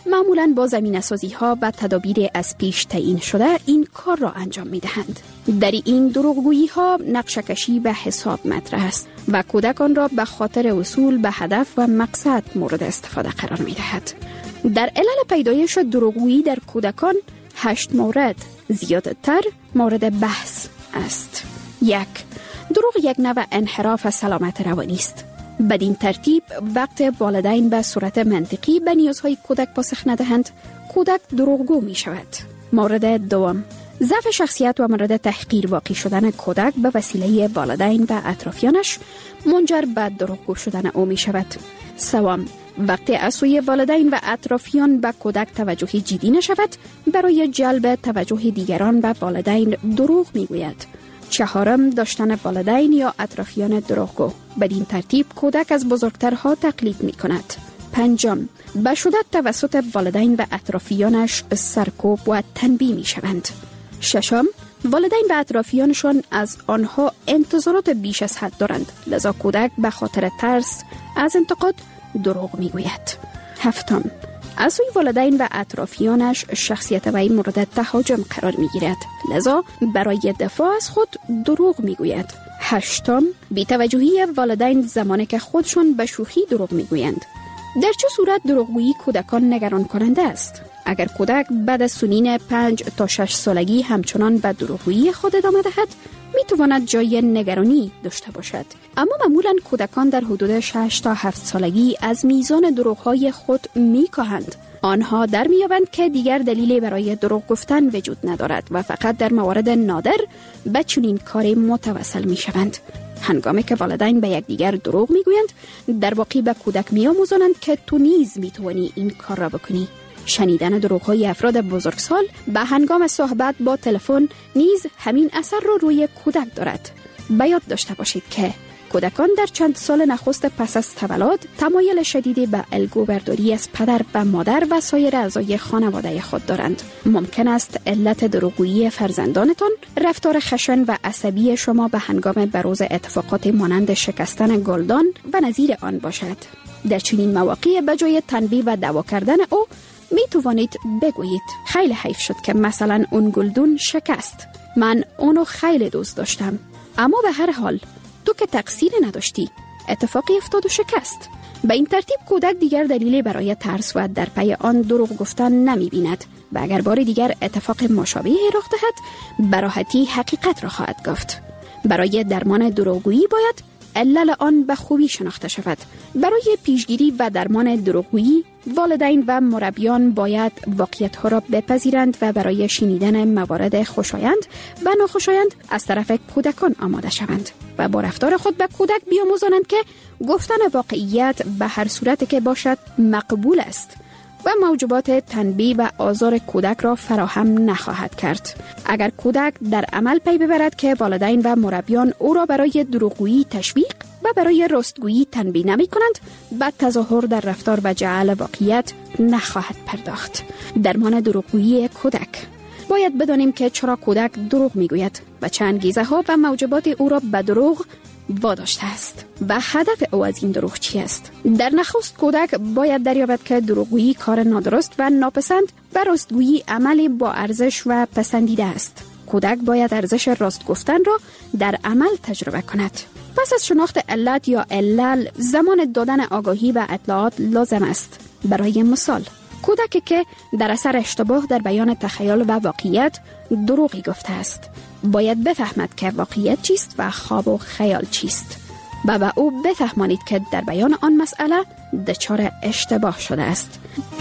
معمولاً با زمینه‌سازی ها و تدابیر از پیش تعیین شده این کار را انجام می دهند. در این دروغگویی ها نقشه‌کشی به حساب مطرح است و کودکان را به خاطر وصول به هدف و مقصد مورد استفاده قرار می دهد. در علل پیدایش دروغگویی در کودکان هشت مورد زیادتر مورد بحث است. یک، دروغ یک نوع انحراف سلامت روانی است. بدین ترتیب وقت والدین به صورت منطقی به نیازهای کودک پاسخ ندهند، کودک دروغگو می شود. مورد دوم، ضعف شخصیت و مورد تحقیر واقع شدن کودک به وسیله والدین و اطرافیانش منجر به دروغگو شدن او می شود. سوم، وقتی از سوی والدین و اطرافیان به کودک توجهی جدی نشود، برای جلب توجه دیگران به والدین دروغ می گوید. چهارم، داشتن والدین یا اطرافیان دروغگو. بدین ترتیب کودک از بزرگترها تقلید می کند. پنجم، به شدت توسط والدین و اطرافیانش سرکوب و تنبیه می شوند. ششم، والدین و اطرافیانشان از آنها انتظارات بیش از حد دارند، لذا کودک به خاطر ترس از انتقاد دروغ می گوید. هفتم، از سوی والدین و اطرافیانش شخصیت وی مورد تهاجم قرار می گیرد، لذا برای دفاع از خود دروغ می گوید. هشتم، بی‌توجهی والدین زمانی که خودشون به شوخی دروغ می گویند. در چه صورت دروغگویی کودکان نگران کننده است؟ اگر کودک بعد از سنین پنج تا شش سالگی همچنان به دروغگویی خود ادامه دهد، می تواند جای نگرانی داشته باشد. اما معمولاً کودکان در حدود شش تا هفت سالگی از میزان دروغ‌های خود می کاهند. آنها در میابند که دیگر دلیلی برای دروغ گفتن وجود ندارد و فقط در موارد نادر به چنین کاری متوسل می شوند. هنگامی که والدین به یکدیگر دروغ میگویند، در واقع به کودک میآموزانند که تو نیز میتوانی این کار را بکنی. شنیدن دروغ‌های افراد بزرگسال به هنگام صحبت با تلفن نیز همین اثر را رو روی کودک دارد. به یاد داشته باشید که کودکان در چند سال نخست پس از تولد تمایل شدیدی به الگو برداری از پدر و مادر و سایر اعضای خانواده خود دارند. ممکن است علت دروغگویی فرزندانتان رفتار خشن و عصبی شما به هنگام بروز اتفاقات مانند شکستن گلدان و نظیر آن باشد. در چنین مواقع به جای تنبیه و دعوا کردن او می توانید بگویید خیلی حیف شد که مثلا اون گلدون شکست. من اونو خیلی دوست داشتم، اما به هر حال تو که تقصیر نداشتی، اتفاقی افتاد و شکست. به این ترتیب کودک دیگر دلیلی برای ترس و در پی آن دروغ گفتن نمی بیند و اگر بار دیگر اتفاق مشابهی رخ دهد، به راحتی حقیقت را خواهد گفت. برای درمان دروغگویی باید علل آن به خوبی شناخته شود. برای پیشگیری و درمان دروغگویی، والدین و مربیان باید واقعیت‌ها را بپذیرند و برای شنیدن موارد خوشایند و ناخوشایند از طرف کودکان آماده شوند و با رفتار خود به کودک بیاموزانند که گفتن واقعیت به هر صورت که باشد مقبول است و موجبات تنبیه و آزار کودک را فراهم نخواهد کرد. اگر کودک در عمل پی ببرد که والدین و مربیان او را برای دروغگویی تشویق و برای راستگویی تنبیه نمی کنند، بعد تظاهر در رفتار و جعل واقعیت نخواهد پرداخت. درمان دروغگویی کودک. باید بدانیم که چرا کودک دروغ می گوید و چه انگیزه ها و موجبات او را به دروغ واداشته است و هدف او از این دروغ چی است. در نخست کودک باید دریابد که دروغگویی کار نادرست و ناپسند و راستگویی عملی با ارزش و پسندیده است. کودک باید ارزش راست گفتن را در عمل تجربه کند. پس از شناخت علت یا علل، زمان دادن آگاهی و اطلاعات لازم است. برای مثال، کودکی که در اثر اشتباه در بیان تخیل و واقعیت دروغی گفته است، باید بفهمد که واقعیت چیست و خواب و خیال چیست و به او بفهمانید که در بیان آن مسئله دچار اشتباه شده است.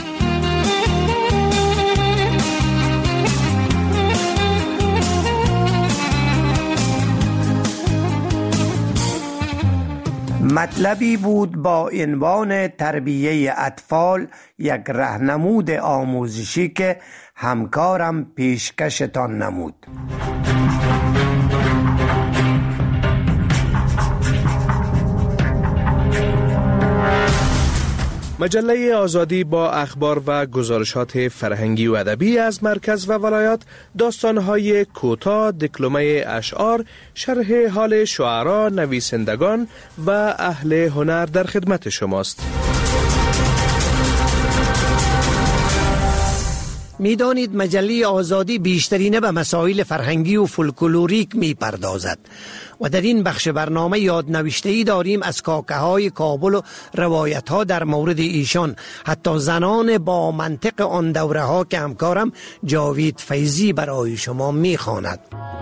مطلبی بود با عنوان تربیه اطفال، یک راهنمود آموزشی که همکارم پیشکشتان نمود. مجله آزادی با اخبار و گزارشات فرهنگی و ادبی از مرکز و ولایات، داستان‌های کوتاه، دکلمه اشعار، شرح حال شعرا، نویسندگان و اهل هنر در خدمت شماست. میدانید مجله آزادی بیشترینه به مسائل فرهنگی و فولکلوریک میپردازد و در این بخش برنامه یادنوشته‌ای داریم از کاکه های کابل و روایت ها در مورد ایشان، حتی زنان با منطق آن دوره ها که همکارم جاوید فیضی برای شما میخواند.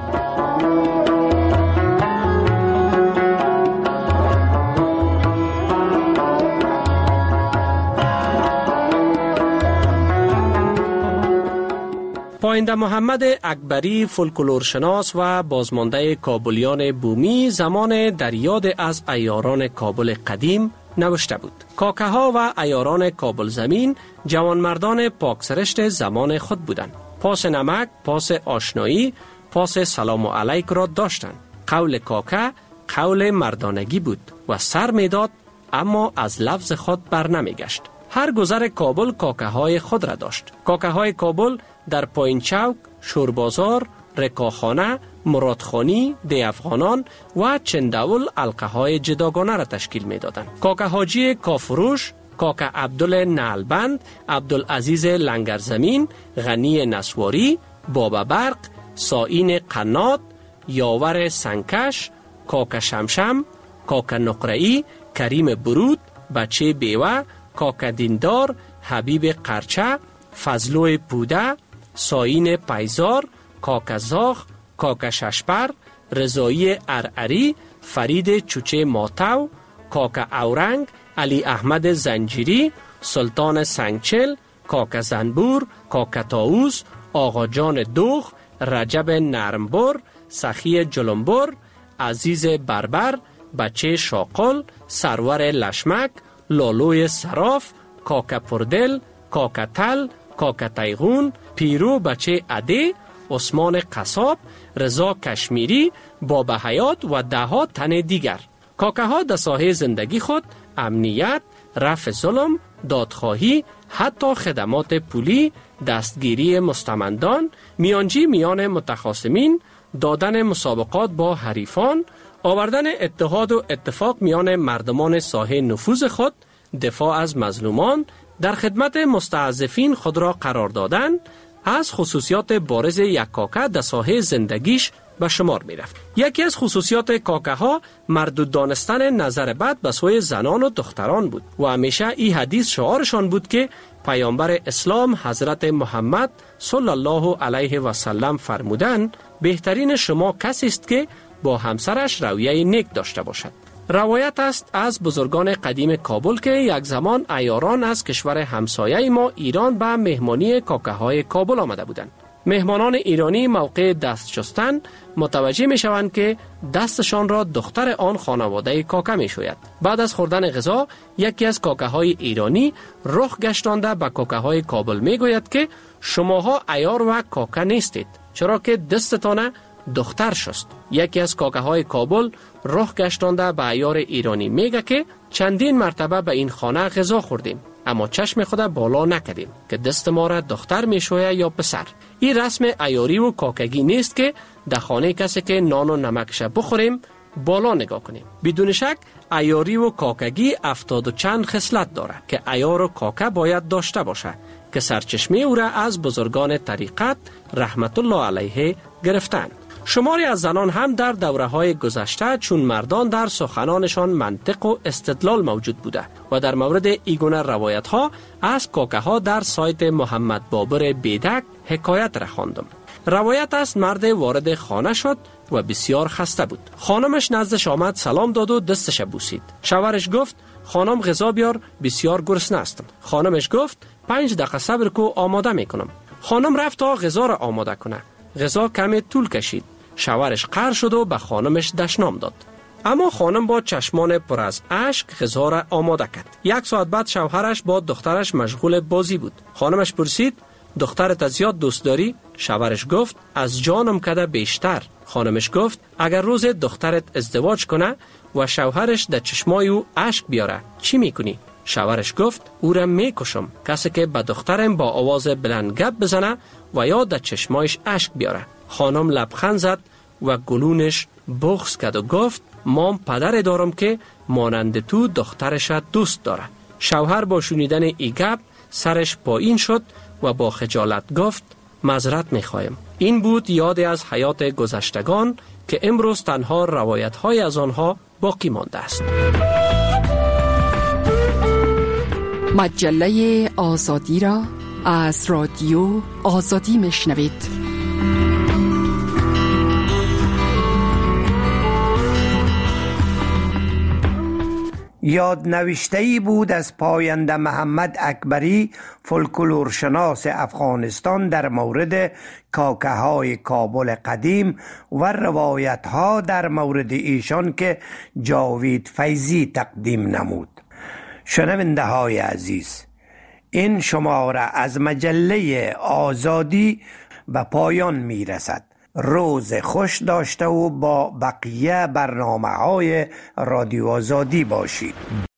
پاینده محمد اکبری، فولکلورشناس و بازمانده کابلیان بومی، زمان در یاد از عیاران کابل قدیم نوشته بود. کاکه ها و عیاران کابل زمین جوانمردان پاکسرشت زمان خود بودند. پاس نمک، پاس آشنایی، پاس سلام و علیک را داشتند. قول کاکه قول مردانگی بود و سر میداد، اما از لفظ خود بر نمیگشت. هر گذر کابل کاکه های خود را داشت. کاکه های کابل در پایین چوک، شوربازار، رکاخانه، مرادخانی، دی افغانان و چندول علقه های جداگانه را تشکیل می دادند. کاکه حاجی کافروش، کاکه عبدال نعلبند، عبدالعزیز لنگرزمین، غنی نسواری، بابا برق، سائین قنات، یاور سنکش، کاکه شمشم، کاکه نقرئی، کریم برود، بچه بیوه، کاکه دیندار، حبیب قرچه، فضلو پوده، ساین پیزار، کاکه زاخ، کاکه ششپر، رضایی ارعری، فرید چوچه ماتو، کاکه اورنگ، علی احمد زنجیری، سلطان سنگچل، کاکه زنبور، کاکه تاووس، آقا جان دوخ، رجب نرمبر، سخی جلنبر، عزیز بربر، بچه شاقل، سرور لشمک، لالوی سراف، کاکه پردل، کاکه تل، کاکه تیغون، پیرو بچه عده، عثمان قصاب، رضا کشمیری، بابا حیات و ده ها تن دیگر. کاکه ها در ساحه زندگی خود امنیت، رفع ظلم، دادخواهی، حتی خدمات پولی، دستگیری مستمندان، میانجی میان متخاصمین، دادن مسابقات با حریفان، آوردن اتحاد و اتفاق میان مردمان ساحه نفوذ خود، دفاع از مظلومان، در خدمت مستضعفین خود را قرار دادن، از خصوصیات بارز یک کاکه در ساحه زندگیش به شمار می رفت. یکی از خصوصیات کاکه ها مردود دانستن نظر بد به سوی زنان و دختران بود و همیشه این حدیث شعارشان بود که پیامبر اسلام حضرت محمد صلی الله علیه و سلم فرمودند بهترین شما کسی است که با همسرش رویه نیک داشته باشد. روایت است از بزرگان قدیم کابل که یک زمان عیاران از کشور همسایه ما ایران به مهمانی کاکه های کابل آمده بودند. مهمانان ایرانی موقع دست شستن متوجه می شوند که دستشان را دختر آن خانواده کاکه می شوید. بعد از خوردن غذا یکی از کاکه های ایرانی رخ گشتانده به کاکه های کابل می گوید که شماها عیار و کاکه نیستید، چرا که دستتان دختر شست. یکی از کاکه های کابل رخ گشتانده به عیار ایرانی میگه که چندین مرتبه به این خانه غذا خوردیم اما چشم خود بالا نکردیم که دست ما را دختر میشوید یا پسر. این رسم عیاری و کاکگی نیست که در خانه کسی که نان و نمکش بخوریم بالا نگاه کنیم. بدون شک عیاری و کاکگی افتاد و چند خصلت داره که عیار و کاکه باید داشته باشه که سرچشمه او را از بزرگان طریقت رحمت الله علیه گرفتند. شماری از زنان هم در دوره‌های گذشته چون مردان در سخنانشان منطق و استدلال موجود بوده و در مورد ایگونه روایت‌ها از کاکه‌ها در سایت محمد بابر بیدک حکایت را خواندم. روایت است مرد وارد خانه شد و بسیار خسته بود. خانمش نزدش آمد، سلام داد و دستش بوسید. شوهرش گفت خانم غذا بیار، بسیار گرسنه هستم. خانمش گفت پنج دقیقه صبر کو، آماده میکنم. خانم رفت تا غذا را آماده کنه. غذا کمی طول کشید. شوهرش قهر شد و به خانمش دشنام داد. اما خانم با چشمان پر از اشک غذا را آماده کرد. یک ساعت بعد شوهرش با دخترش مشغول بازی بود. خانمش پرسید دخترت زیاد دوست داری؟ شوهرش گفت از جانم کده بیشتر. خانمش گفت اگر روز دخترت ازدواج کنه و شوهرش در چشمای او اشک بیاره چی میکنی؟ شوهرش گفت او را میکشم. کسی که به دخترم با آواز بلند گپ بزنه و یا در چشمایش اشک بیاره. خانم لبخند زد و گلونش بغض کرد و گفت مام پدر دارم که مانند تو دخترش دوست داره. شوهر با شنیدن ای گپ سرش پایین شد و با خجالت گفت معذرت می‌خوایم. این بود یادی از حیات گذشتگان که امروز تنها روایت‌های از آنها باقی مانده است. مجله آزادی را از رادیو آزادی میشنوید. یادنوشته‌ای بود از پاینده محمد اکبری، فولکلورشناس افغانستان، در مورد کاکه های کابل قدیم و روایت ها در مورد ایشان که جاوید فیضی تقدیم نمود. شنونده های عزیز، این شماره از مجله آزادی به پایان می رسد. روز خوش داشته و با بقیه برنامه های رادیو آزادی باشید.